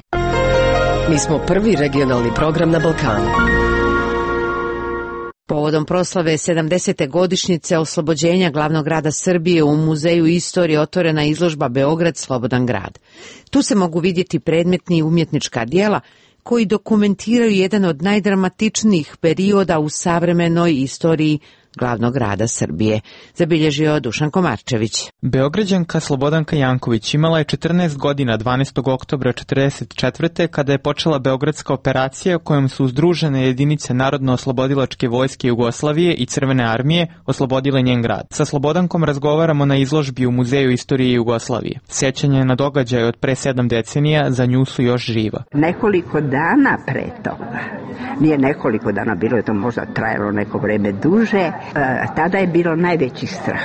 S3: Mi smo prvi regionalni program na Balkanu.
S1: Povodom proslave sedamdesete godišnjice oslobođenja glavnog grada Srbije u Muzeju istorije otvorena izložba Beograd slobodan grad. Tu se mogu vidjeti predmetni umjetnička djela koji dokumentiraju jedan od najdramatičnijih perioda u savremenoj istoriji glavnog grada Srbije, zabilježio Dušan Komarčević.
S11: Beograđanka Slobodanka Janković imala je četrnaest godina dvanaestog oktobra četrdeset četvrte kada je počela Beogradska operacija kojom su združene jedinice Narodno-oslobodilačke vojske Jugoslavije i Crvene armije oslobodile njen grad. Sa Slobodankom razgovaramo na izložbi u Muzeju istorije Jugoslavije. Sjećanje na događaje od pre sedam decenija za nju su još živa.
S12: Nekoliko dana pre toga, nije nekoliko dana, bilo je to možda trajalo neko vreme duže, tada je bilo najveći strah,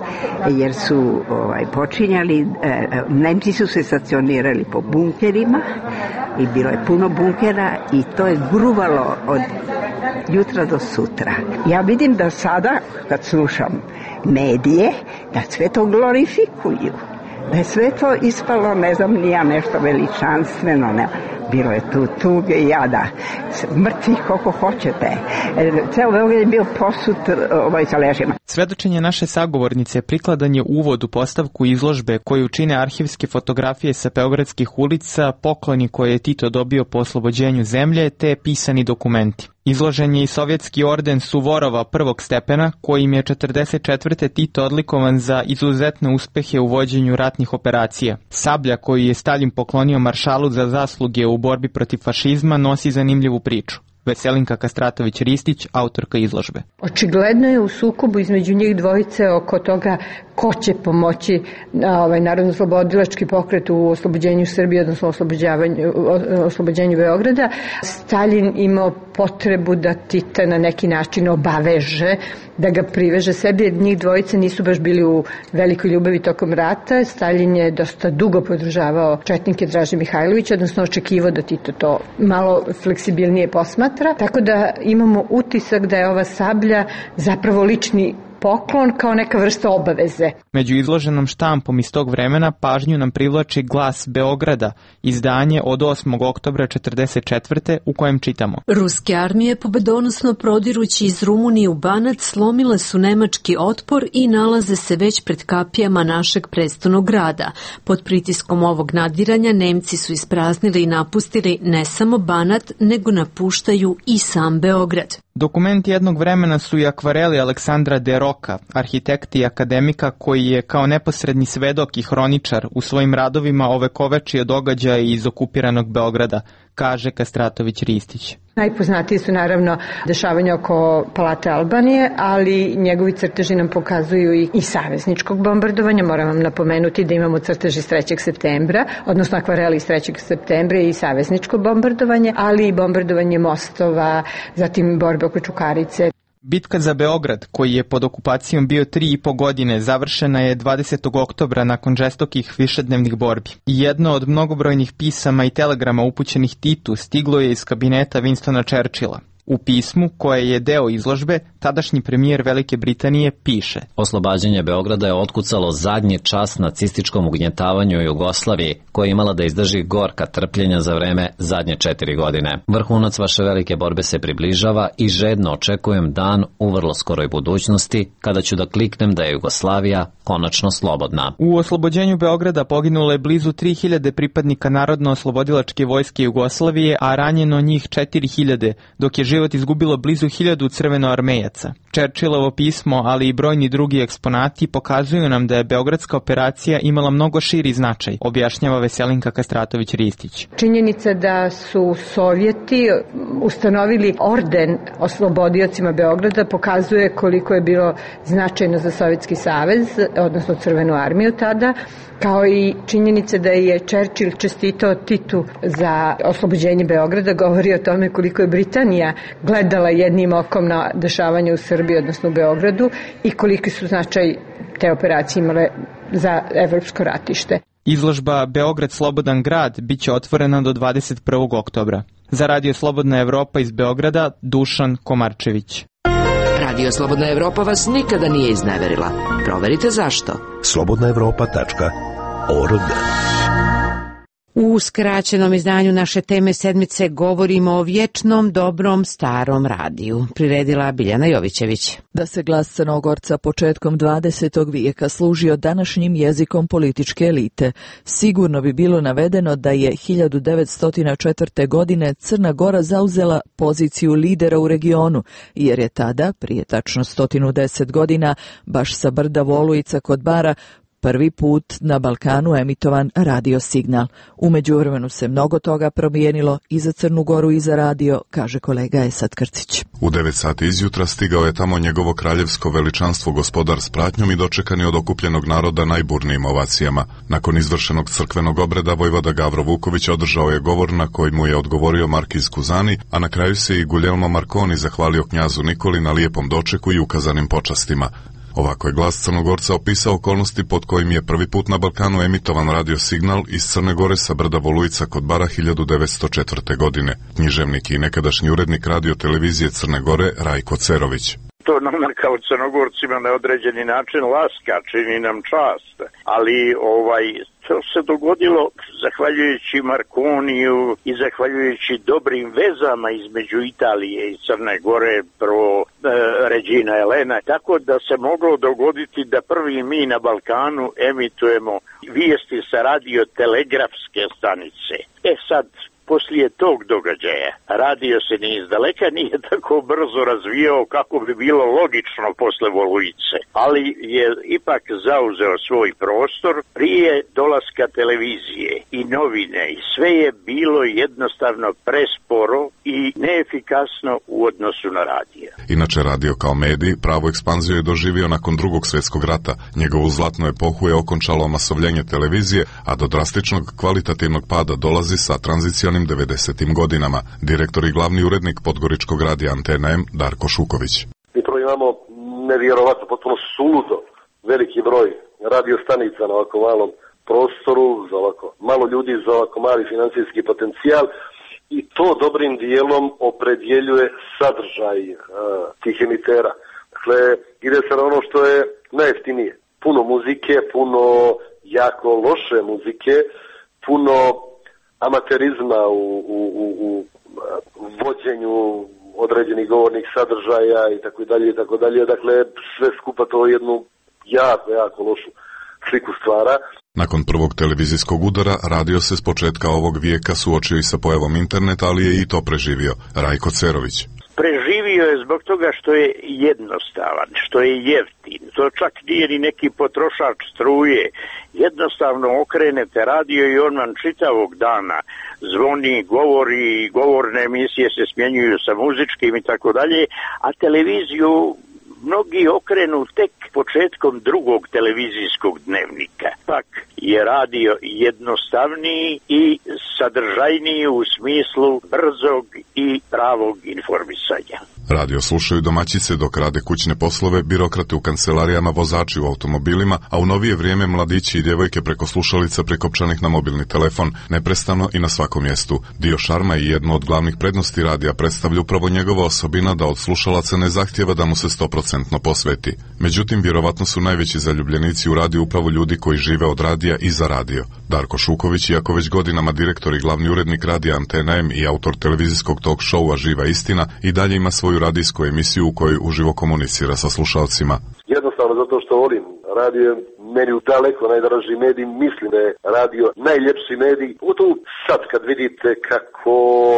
S12: jer su ovaj, počinjali, Nemci su se stacionirali po bunkerima i bilo je puno bunkera i to je gruvalo od jutra do sutra. Ja vidim da sada, kad slušam medije, da sve to glorifikuju, da je sve to ispalo, ne znam, nija nešto veličanstveno, ne. Bilo je tu tuge i jada, mrtvih koliko hoćete. Ceo Beograd je bio posut ovaj, sa ležima.
S11: Svedočenje naše sagovornice prikladan je uvod u postavku izložbe koju čine arhivske fotografije sa beogradskih ulica, pokloni koje je Tito dobio po oslobođenju zemlje, te pisani dokumenti. Izložen je i sovjetski orden Suvorova prvog stepena, kojim je četrdeset četvrte Tito odlikovan za izuzetne uspehe u vođenju ratnih operacija. Sablja koju je Stalin poklonio maršalu za zasluge u borbi protiv fašizma nosi zanimljivu priču. Veselinka Kastratović-Ristić, autorka izložbe.
S17: Očigledno je u sukobu između njih dvojice oko toga ko će pomoći ovaj, Narodno-oslobodilački pokret u oslobođenju Srbije, odnosno oslobođavanju, oslobođenju Beograda. Stalin imao potrebu da Tita na neki način obaveže, da ga priveže sebi, jer njih dvojice nisu baš bili u velikoj ljubavi tokom rata. Stalin je dosta dugo podržavao četnike Draže Mihajlovića, odnosno očekivao da Tito to malo fleksibilnije posmatra. Tako da imamo utisak da je ova sablja zapravo lični poklon, kao neka vrsta obaveze.
S11: Među izloženom štampom iz tog vremena pažnju nam privlači Glas Beograda, izdanje od osmog oktobra četrdeset četvrte u kojem čitamo:
S6: Ruske armije pobedonosno prodirući iz Rumunije u Banat slomile su nemački otpor i nalaze se već pred kapijama našeg prestolnog grada. Pod pritiskom ovog nadiranja Nemci su ispraznili i napustili ne samo Banat, nego napuštaju i sam Beograd.
S11: Dokument jednog vremena su i akvareli Aleksandra de Roka, arhitekta i akademika koji je kao neposredni svedok i hroničar u svojim radovima ovekovečio događaje iz okupiranog Beograda, kaže Kastratović Ristić.
S17: Najpoznatiji su naravno dešavanja oko Palate Albanije, ali njegovi crteži nam pokazuju i, i savezničkog bombardovanja. Moram vam napomenuti da imamo crteži iz trećeg septembra, odnosno akvareli iz trećeg septembra i savezničko bombardovanje, ali i bombardovanje mostova, zatim borbe oko Čukarice.
S11: Bitka za Beograd, koji je pod okupacijom bio tri i po godine, završena je dvadesetog oktobra nakon žestokih višednevnih borbi. Jedno od mnogobrojnih pisama i telegrama upućenih Titu stiglo je iz kabineta Winstona Churchilla. U pismu, koje je deo izložbe, tadašnji premijer Velike Britanije piše:
S18: Oslobađanje Beograda je otkucalo zadnji čas nacističkom ugnjetavanju Jugoslaviji, koja je imala da izdrži gorka trpljenja za vreme zadnje četiri godine. Vrhunac vaše velike borbe se približava i žedno očekujem dan u vrlo skoroj budućnosti, kada ću da kliknem da je Jugoslavija konačno slobodna.
S11: U oslobođenju Beograda poginulo je blizu tri hiljade pripadnika Narodno-oslobodilačke vojske Jugoslavije, a ranjeno njih četiri hiljade, dok je život izgubilo blizu hiljadu crvenoarmejaca. Churchillovo pismo, ali i brojni drugi eksponati pokazuju nam da je beogradska operacija imala mnogo širi značaj, objašnjava Veselinka Kastratović Ristić.
S17: Činjenica da su Sovjeti ustanovili orden oslobodiocima Beograda pokazuje koliko je bilo značajno za Sovjetski savez, odnosno Crvenu armiju tada, kao i činjenica da je Churchill čestitao Titu za oslobođenje Beograda, govori o tome koliko je Britanija gledala jednim okom na dešavanje u Srbiji, odnosno u Beogradu, i koliki su značaj te operacije imale za evropsko ratište.
S11: Izložba Beograd slobodan grad biće otvorena do dvadeset prvog oktobra. Za Radio Slobodna Evropa iz Beograda, Dušan Komarčević.
S3: Radio Slobodna Evropa vas nikada nije izneverila. Proverite zašto.
S2: slobodna evropa tačka org.
S1: U skraćenom izdanju naše teme sedmice govorimo o vječnom, dobrom, starom radiju. Priredila Biljana Jovićević.
S19: Da se glas Crnogorca početkom dvadesetog vijeka služio današnjim jezikom političke elite, sigurno bi bilo navedeno da je hiljadu devetsto četvrte. godine Crna Gora zauzela poziciju lidera u regionu, jer je tada, prije tačno sto deset godina, baš sa brda Volujica kod Bara, prvi put na Balkanu emitovan radio signal. U međuvremenu se mnogo toga promijenilo i za Crnu Goru i za radio, kaže kolega Esad Krcić.
S20: U devet sati izjutra stigao je tamo njegovo kraljevsko veličanstvo gospodar s pratnjom i dočekani od okupljenog naroda najburnijim ovacijama. Nakon izvršenog crkvenog obreda vojvoda Gavro Vuković održao je govor na koji mu je odgovorio markiz Kuzani, a na kraju se i Guglielmo Marconi zahvalio knjazu Nikoli na lijepom dočeku i ukazanim počastima. Ovako je glas Crnogorca opisao okolnosti pod kojim je prvi put na Balkanu emitovan radio signal iz Crne Gore sa brda Volujica kod Bara hiljadu devetsto četvrte. godine. Književnik i nekadašnji urednik radio televizije Crne Gore Rajko Cerović.
S22: To nama kao Crnogorcima na određeni način laska, čini nam čast, ali ovaj to se dogodilo zahvaljujući Marconiju i zahvaljujući dobrim vezama između Italije i Crne Gore, prvo e, Regina Elena, tako da se moglo dogoditi da prvi mi na Balkanu emitujemo vijesti sa radiotelegrafske stanice. E sad, poslije tog događaja radio se ni izdaleka nije tako brzo razvijao kako bi bilo logično posle Volujice, ali je ipak zauzeo svoj prostor prije dolaska televizije i novine i sve je bilo jednostavno presporo i neefikasno u odnosu na radio.
S20: Inače, radio kao medij pravu ekspanziju je doživio nakon drugog svjetskog rata. Njegovu zlatnu epohu je okončalo masovljenje televizije, a do drastičnog kvalitativnog pada dolazi sa tranzicionim devedesetim godinama. Direktor i glavni urednik Podgoričkog radija Antena M Darko Šuković.
S26: Mi prvo imamo nevjerovatno, potpuno suludo veliki broj radio stanica na ovako malom prostoru, za ovako malo ljudi, za ovako mali financijski potencijal, i to dobrim dijelom opredjeljuje sadržaj uh, tih emitera. Dakle, ide se na ono što je najjeftinije. Puno muzike, puno jako loše muzike, puno amaterizma u, u, u, u vođenju određenih govornih sadržaja i tako dalje i tako dalje. Dakle, sve skupa to jednu jako, jako lošu sliku stvara.
S20: Nakon prvog televizijskog udara, radio se s početka ovog vijeka suočio i sa pojavom interneta, ali je i to preživio. Rajko Cerović.
S22: Preživio je zbog toga što je jednostavan, što je jeftin. To čak nije ni neki potrošač struje. Jednostavno okrenete radio i on vam čitavog dana zvoni, govori, govorne emisije se smjenjuju sa muzičkim i tako dalje, a televiziju mnogi okrenu tek početkom drugog televizijskog dnevnika. Pak je radio jednostavniji i sadržajniji u smislu brzog i pravog informisanja.
S20: Radio slušaju domaćice dok rade kućne poslove, birokrate u kancelarijama, vozači u automobilima, a u novije vrijeme mladići i djevojke preko slušalica prekopčanih na mobilni telefon, neprestano i na svakom mjestu. Dio šarma i jedno od glavnih prednosti radija predstavlja upravo njegova osobina da od slušalaca ne zahtjeva da mu se sto posto posveti. Međutim, vjerovatno su najveći zaljubljenici u radiju upravo ljudi koji žive od radija i za radio. Darko Šuković, iako već godinama direktor i glavni urednik radija Antena M i autor televizijskog talk showa Živa istina, i dalje ima svoju radijsku emisiju u kojoj uživo komunicira sa slušalcima.
S26: Jednostavno zato što volim radio, meni u daleko najdraži medij, mislim da je radio najljepši medij. Pogotovo sad kad vidite kako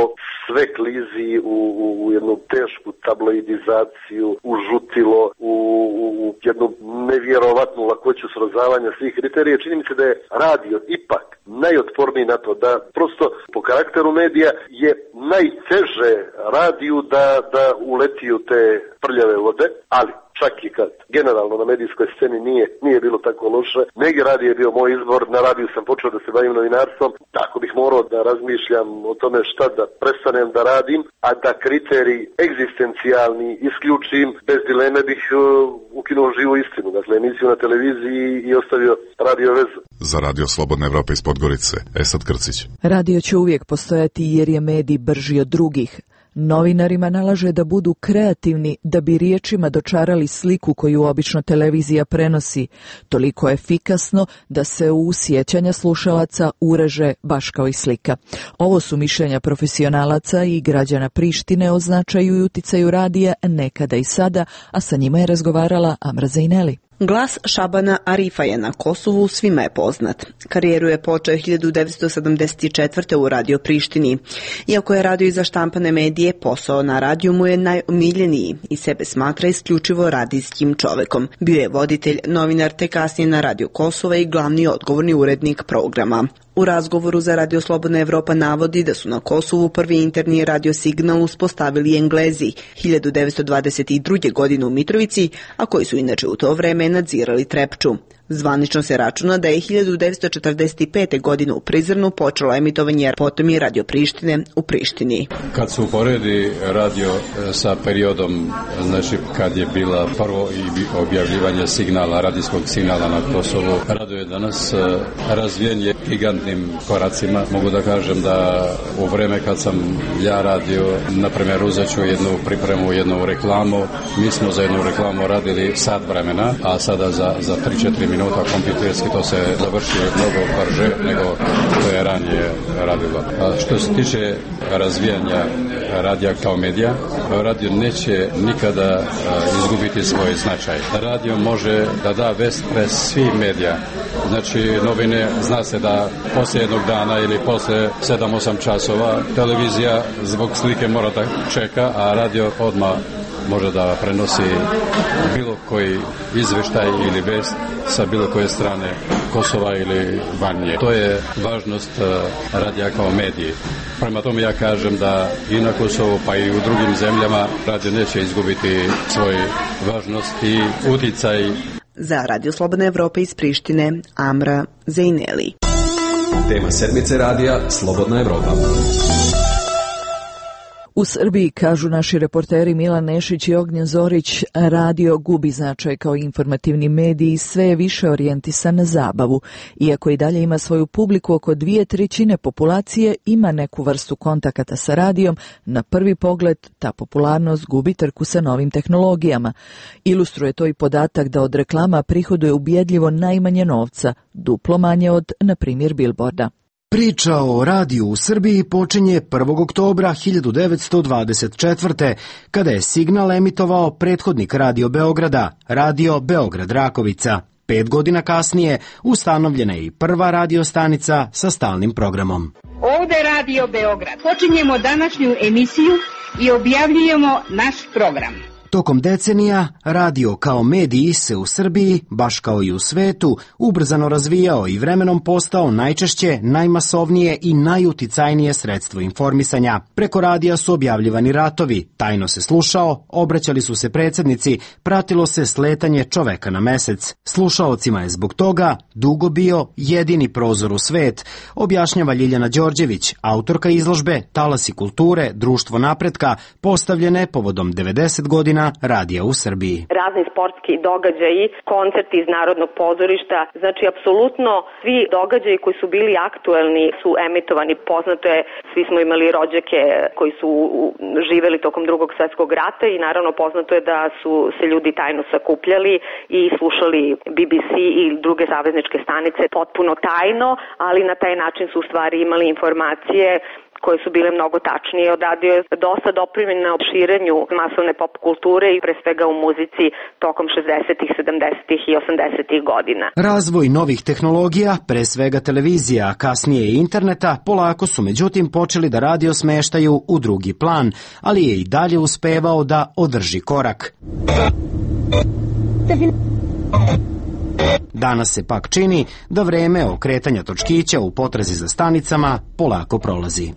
S26: sve klizi u, u, u jednu tešku tabloidizaciju, u žutilo, u, u, u jednu nevjerovatnu lakoću srozavanja svih kriterija, čini mi se da je radio ipak najotporniji na to, da prosto po karakteru medija je najteže radiju da, da uleti u te prljave vode, ali čak i kad generalno na medijskoj sceni nije, nije bilo tako loše. Neki radio je bio moj izbor, na radiju sam počeo da se bavim novinarstvom, tako bih morao da razmišljam o tome šta da prestanem da radim, a da kriterij egzistencijalni isključim, bez dileme bih uh, ukinuo Živu istinu, dakle emisiju na televiziji i ostavio radio vezu.
S20: Za Radio Slobodna Evropa iz Podgorice, Esad Krcić.
S19: Radio će uvijek postojati jer je medij brži od drugih. Novinarima nalaže da budu kreativni da bi riječima dočarali sliku koju obično televizija prenosi, toliko efikasno da se u sjećanja slušalaca ureže baš kao i slika. Ovo su mišljenja profesionalaca i građana Prištine o značaju i uticaju radija nekada i sada, a sa njima je razgovarala Amra Zejneli.
S5: Glas Šabana Arifa je na Kosovu svima je poznat. Karijeru je počeo hiljadu devetsto sedamdeset četvrte. u Radio Prištini. Iako je radio i za štampane medije, posao na radiju mu je najomiljeniji i sebe smatra isključivo radijskim čovekom. Bio je voditelj, novinar te kasnije na Radio Kosova i glavni odgovorni urednik programa. U razgovoru za Radio Slobodna Evropa navodi da su na Kosovu prvi interni radio signal uspostavili Englezi hiljadu devetsto dvadeset druge. godine u Mitrovici, a koji su inače u to vreme nadzirali Trepču. Zvanično se računa da je hiljadu devetsto četrdeset pete. godine u Prizrenu počelo emitovanje, potom i Radio Prištine u Prištini.
S7: Kad se uporedi radio sa periodom, znači kad je bila prvo i objavljivanje signala, radijskog signala na Kosovu, radio je danas razvijen je gigantnim koracima. Mogu da kažem da u vreme kad sam ja radio, na primjer uzeću jednu pripremu, jednu reklamu, mi smo za jednu reklamu radili sat vremena, a sada za, za tri četiri minuta kompjuterski to se završi mnogo brže nego to je ranije radilo. A što se tiče razvijanja radija kao medija, radio neće nikada izgubiti svoj značaj. Radio može da da vest bez svih medija. Znači novine, zna se da poslije jednog dana ili poslije sedam osam časova televizija zbog slike mora da čeka, a radio odmah može da prenosi bilo koji izveštaj ili vest sa bilo koje strane Kosova ili van nje. To je važnost radija kao mediji. Prema tome ja kažem da i na Kosovu pa i u drugim zemljama radio neće izgubiti svoj važnost i uticaj.
S5: Za Radio Slobodna Evropa iz Prištine, Amra Zejneli.
S15: Tema sedmice radija Slobodna Evropa.
S19: U Srbiji, kažu naši reporteri Milan Nešić i Ognjen Zorić, radio gubi značaj kao informativni medij i sve je više orijentisan na zabavu. Iako i dalje ima svoju publiku, oko dvije trećine populacije ima neku vrstu kontakata sa radijom, na prvi pogled ta popularnost gubi trku sa novim tehnologijama. Ilustruje to i podatak da od reklama prihoduje ubjedljivo najmanje novca, duplo manje od, na primjer, bilborda.
S8: Priča o radiju u Srbiji počinje prvog oktobra hiljadu devetsto dvadeset četvrte. kada je Signal emitovao prethodnik Radio Beograda, Radio Beograd Rakovica. Pet godina kasnije ustanovljena je i prva radio stanica sa stalnim programom.
S9: Ovde Radio Beograd. Počinjemo današnju emisiju i objavljujemo naš program.
S8: Tokom decenija, radio kao medij se u Srbiji, baš kao i u svetu, ubrzano razvijao i vremenom postao najčešće, najmasovnije i najuticajnije sredstvo informisanja. Preko radija su objavljivani ratovi, tajno se slušao, obraćali su se predsjednici, pratilo se sletanje čoveka na mesec. Slušaocima je zbog toga dugo bio jedini prozor u svet, objašnjava Ljiljana Đorđević, autorka izložbe Talasi kulture, društvo napretka, postavljene povodom devedeset godina radija u Srbiji.
S21: Razni sportski događaji, koncerti iz Narodnog pozorišta, znači apsolutno svi događaji koji su bili aktuelni su emitovani. Poznato je, svi smo imali rođake koji su živeli tokom Drugog svjetskog rata i naravno poznato je da su se ljudi tajno sakupljali i slušali B B C i druge savezničke stanice potpuno tajno, ali na taj način su u stvari imali informacije koje su bile mnogo tačnije. Radio je dosta doprineo širenju masovne pop kulture i pre svega u muzici tokom šezdesetih, sedamdesetih i osamdesetih godina.
S8: Razvoj novih tehnologija, pre svega televizija, a kasnije i interneta, polako su međutim počeli da radio smeštaju u drugi plan, ali je i dalje uspevao da održi korak. Danas se pak čini da vreme okretanja točkića u potrazi za stanicama polako prolazi.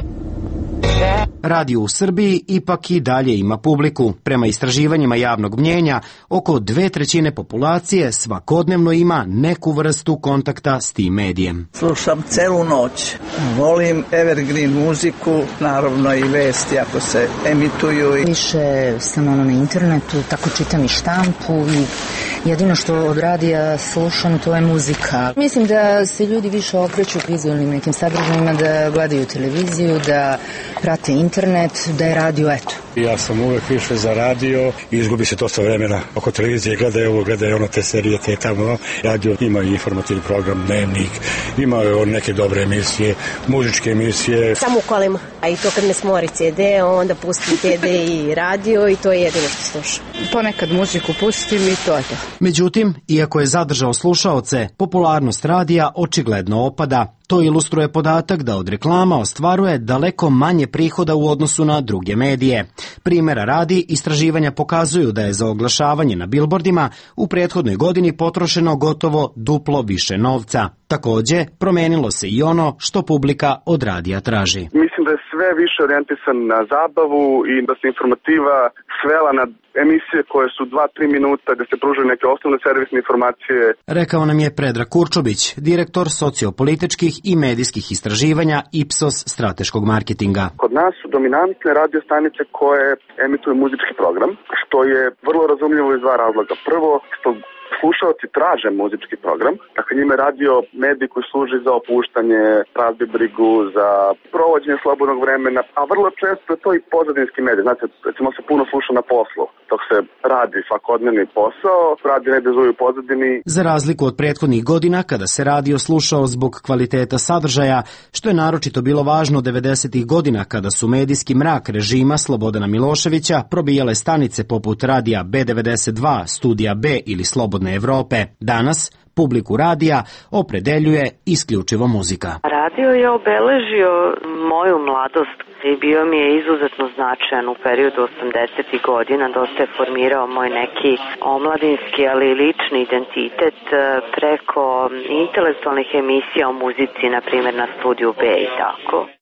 S8: Radio u Srbiji ipak i dalje ima publiku. Prema istraživanjima javnog mnjenja, oko dve trećine populacije svakodnevno ima neku vrstu kontakta s tim medijem.
S23: Slušam celu noć. Volim evergreen muziku, naravno i vesti ako se emituju.
S24: Više sam ono na internetu, tako čitam i štampu i jedino što od radija slušam to je muzika. Mislim da se ljudi više okreću vizualnim nekim sadržajima, da gledaju televiziju, da prate internet, da je radio eto.
S25: Ja sam uvek više za radio i izgubi se dosta vremena oko televizije, gledaju ovo, gledaju ono, te serije, te tamo. Radio ima i informativni program, dnevnik, ima neke dobre emisije, muzičke emisije.
S27: Samo u kolima, a i to kad me smori C D, onda pustim C D i radio i to je jedino što slušam.
S24: Ponekad muziku pustim i to je to.
S8: Međutim, iako je zadržao slušaoce, popularnost radija očigledno opada. To ilustruje podatak da od reklama ostvaruje daleko manje prihoda u odnosu na druge medije. Primjera radi, istraživanja pokazuju da je za oglašavanje na bilbordima u prethodnoj godini potrošeno gotovo duplo više novca. Također, promenilo se i ono što publika od radija traži.
S28: Mislim da je sve više orijentisan na zabavu i da se informativa svela na emisije koje su dva do tri minuta gde se pružaju neke osnovne servisne informacije.
S8: Rekao nam je Predrag Kurčović, direktor sociopolitičkih i medijskih istraživanja Ipsos strateškog marketinga.
S28: Kod nas su dominantne radio stanice koje emituju muzički program, što je vrlo razumljivo iz dva razloga. Prvo, što slušalci traže muzički program, dakle njime radio medij koji služi za opuštanje, razbi brigu, za provođenje slobodnog vremena, a vrlo često je to i pozadinski medij. Znate, recimo se puno sluša na poslu, dok se radi svakodnevni posao, radi ne dezuju pozadini.
S8: Za razliku od prethodnih godina, kada se radio slušao zbog kvaliteta sadržaja, što je naročito bilo važno devedesetih godina, kada su medijski mrak režima Slobodana Miloševića probijale stanice poput radija B devedeset dva, Studija B ili Slobodne Evrope. Danas publiku radija opredeljuje isključivo muzika.
S29: Radio je obeležio moju mladost i bio mi je izuzetno značajan u periodu osamdesetih godina. Dosta je formirao moj neki omladinski, ali i lični identitet preko intelektualnih emisija o muzici, na primjer na Studiju B i tako.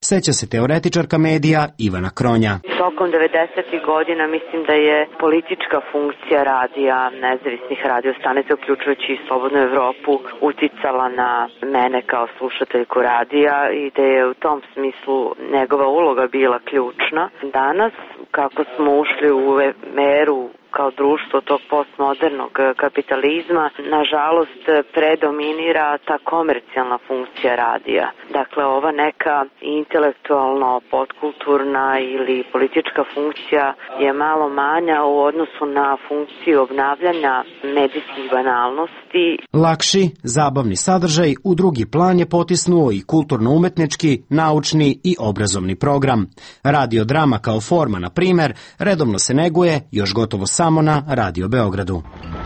S8: seća se teoretičarka medija Ivana Kronja.
S29: Tokom devedesetih godina mislim da je politička funkcija radija, nezavisnih radiostanica, uključujući i Slobodnu Evropu, uticala na mene kao slušateljku radija i da je u tom smislu njegova uloga bila ključna. Danas, kako smo ušli u eru kao društvo tog postmodernog kapitalizma, nažalost predominira ta komercijalna funkcija radija. Dakle, ova neka intelektualno podkulturna ili politička funkcija je malo manja u odnosu na funkciju obnavljanja medijskih banalnosti.
S8: Lakši, zabavni sadržaj u drugi plan je potisnuo i kulturno-umetnički, naučni i obrazovni program. Radiodrama kao forma, na primer, redovno se neguje još gotovo samo na Radio Beogradu.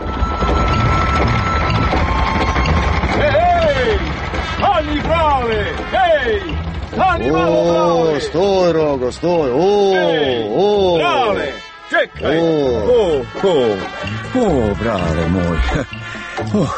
S4: Hej, hej, stani brale, hej, stani malo brale.
S6: O, stoj, Rogo, stoj, o, o.
S4: Brale, čekaj.
S6: O, o, o, brale moj. Oh.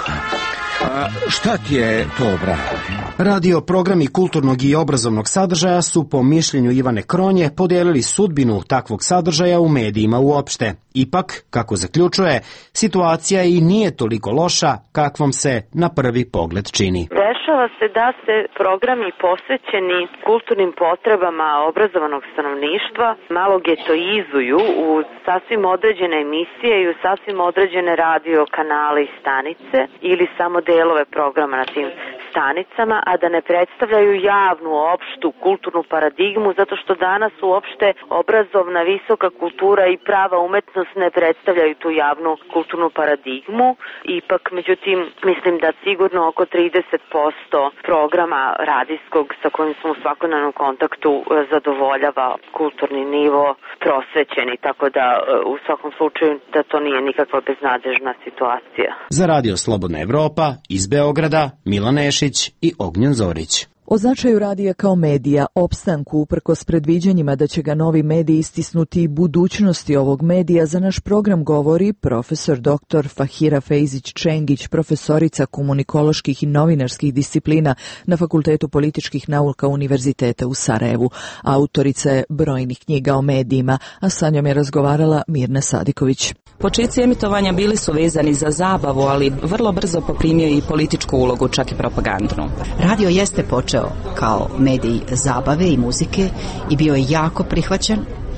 S6: A šta ti je to, brale?
S8: Radio programi kulturnog i obrazovnog sadržaja su, po mišljenju Ivane Kronje, podijelili sudbinu takvog sadržaja u medijima uopšte. Ipak, kako zaključuje, situacija i nije toliko loša kakvom se na prvi pogled čini.
S29: Dešava se da se programi posvećeni kulturnim potrebama obrazovanog stanovništva malo getoizuju u sasvim određene emisije i u sasvim određene radio kanale i stanice ili samo delove programa na tim stanicama, a da ne predstavljaju javnu, opštu, kulturnu paradigmu, zato što danas uopšte obrazovna, visoka kultura i prava umetnost ne predstavljaju tu javnu kulturnu paradigmu. Ipak, međutim, mislim da sigurno oko trideset posto programa radijskog sa kojim smo u svakodnevnom kontaktu zadovoljava kulturni nivo prosvećeni, tako da u svakom slučaju da to nije nikakva beznadežna situacija.
S8: Za Radio Slobodna Evropa iz Beograda Milan Nešić i Ognjen Zorić.
S19: O značaju radija kao medija, opstanku uprkos predviđanjima da će ga novi mediji istisnuti i budućnosti ovog medija, za naš program govori profesor doktor Fahira Fejzić-Čengić, profesorica komunikoloških i novinarskih disciplina na Fakultetu političkih nauka Univerziteta u Sarajevu, autorica je brojnih knjiga o medijima, a sa njom je razgovarala Mirna Sadiković.
S10: Početci emitovanja bili su vezani za zabavu, ali vrlo brzo poprimio i političku ulogu, čak i propagandnu.
S12: Radio jeste počeo kao medij zabave i muzike i bio je jako prihvaćen.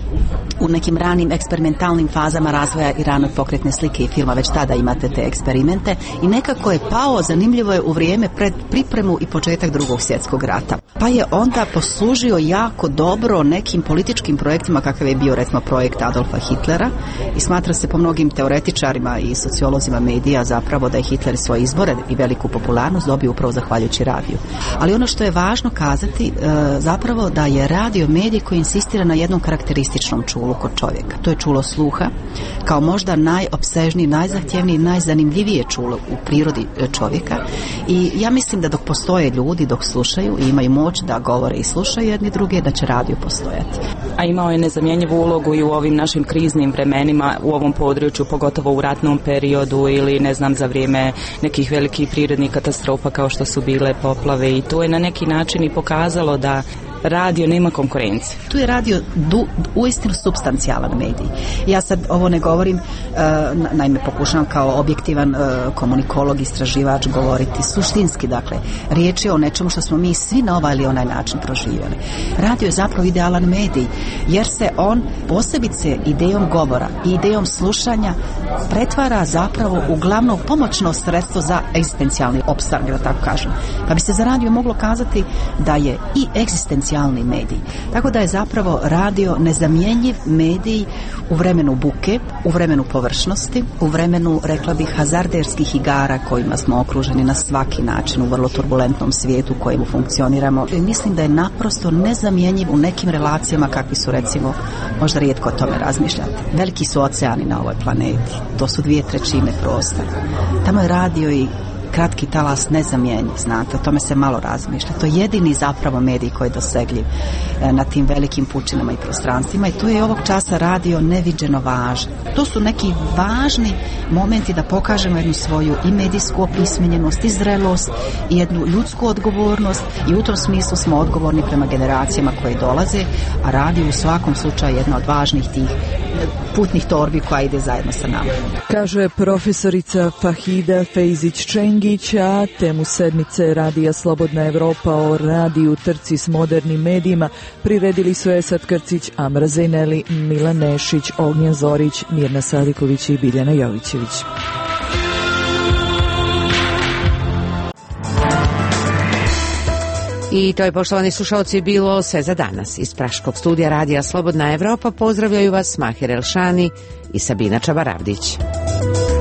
S12: U nekim ranim eksperimentalnim fazama razvoja i ranoj pokretne slike i filma već tada imate te eksperimente i nekako je pao, zanimljivo je, u vrijeme pred pripremu i početak Drugog svjetskog rata. Pa je onda poslužio jako dobro nekim političkim projektima kakav je bio recimo projekt Adolfa Hitlera i smatra se po mnogim teoretičarima i sociolozima medija zapravo da je Hitler svoje izbore i veliku popularnost dobio upravo zahvaljujući radiju. Ali ono što je važno kazati zapravo da je radio medij koji insistira na jednom karakterističnom čulu kod čovjeka. To je čulo sluha, kao možda najopsežniji, najzahtjevniji, najzanimljivije čulo u prirodi čovjeka. I ja mislim da dok postoje ljudi, dok slušaju i imaju moć da govore i slušaju jedni druge, da će radio postojati.
S10: A imao je nezamjenjivu ulogu i u ovim našim kriznim vremenima, u ovom području, pogotovo u ratnom periodu ili ne znam za vrijeme nekih velikih prirodnih katastrofa kao što su bile poplave, i to je na neki način i pokazalo da radio nema konkurencije.
S12: Tu je radio du, uistinu supstancijalan medij. Ja sad ovo ne govorim, uh, naime pokušavam kao objektivan uh, komunikolog, istraživač govoriti suštinski, dakle, riječ je o nečemu što smo mi svi na ovaj ili onaj način proživjeli. Radio je zapravo idealan medij, jer se on posebice idejom govora i idejom slušanja pretvara zapravo u glavno pomoćno sredstvo za egzistencijalni opstanak, da tako kažem. Pa bi se za radio moglo kazati da je i egzistencijalni medij. Tako da je zapravo radio nezamjenjiv medij u vremenu buke, u vremenu površnosti, u vremenu, rekla bih, hazarderskih igara kojima smo okruženi na svaki način u vrlo turbulentnom svijetu u kojemu funkcioniramo. I mislim da je naprosto nezamjenjiv u nekim relacijama kakvi su, recimo, možda rijetko o tome razmišljati. Veliki su oceani na ovoj planeti. To su dvije trećine prostora. Tamo je radio i kratki talas nezamjenjiv, znate, o tome se malo razmišlja. To je jedini zapravo medij koji je dosegljiv na tim velikim pučinama i prostranstvima i tu je ovog časa radio neviđeno važan. To su neki važni momenti da pokažemo jednu svoju i medijsku opismenjenost, i zrelost, i jednu ljudsku odgovornost i u tom smislu smo odgovorni prema generacijama koje dolaze, a radio u svakom slučaju jedna od važnih tih putnih torbi koja ide zajedno sa nama.
S19: Kaže profesorica Fahida Fejzić-Čengić, a temu sedmice Radija Slobodna Evropa o radiju trci s modernim medijima priredili su Esad Krcić, Amra Zejneli, Milan Nešić, Ognjen Zorić, Mirna Sadiković i Biljana Jovićević.
S1: I to je, poštovani slušalci, bilo sve za danas. Iz Praškog studija Radija Slobodna Evropa pozdravljaju vas Mahir Elšani i Sabina Čabaravdić.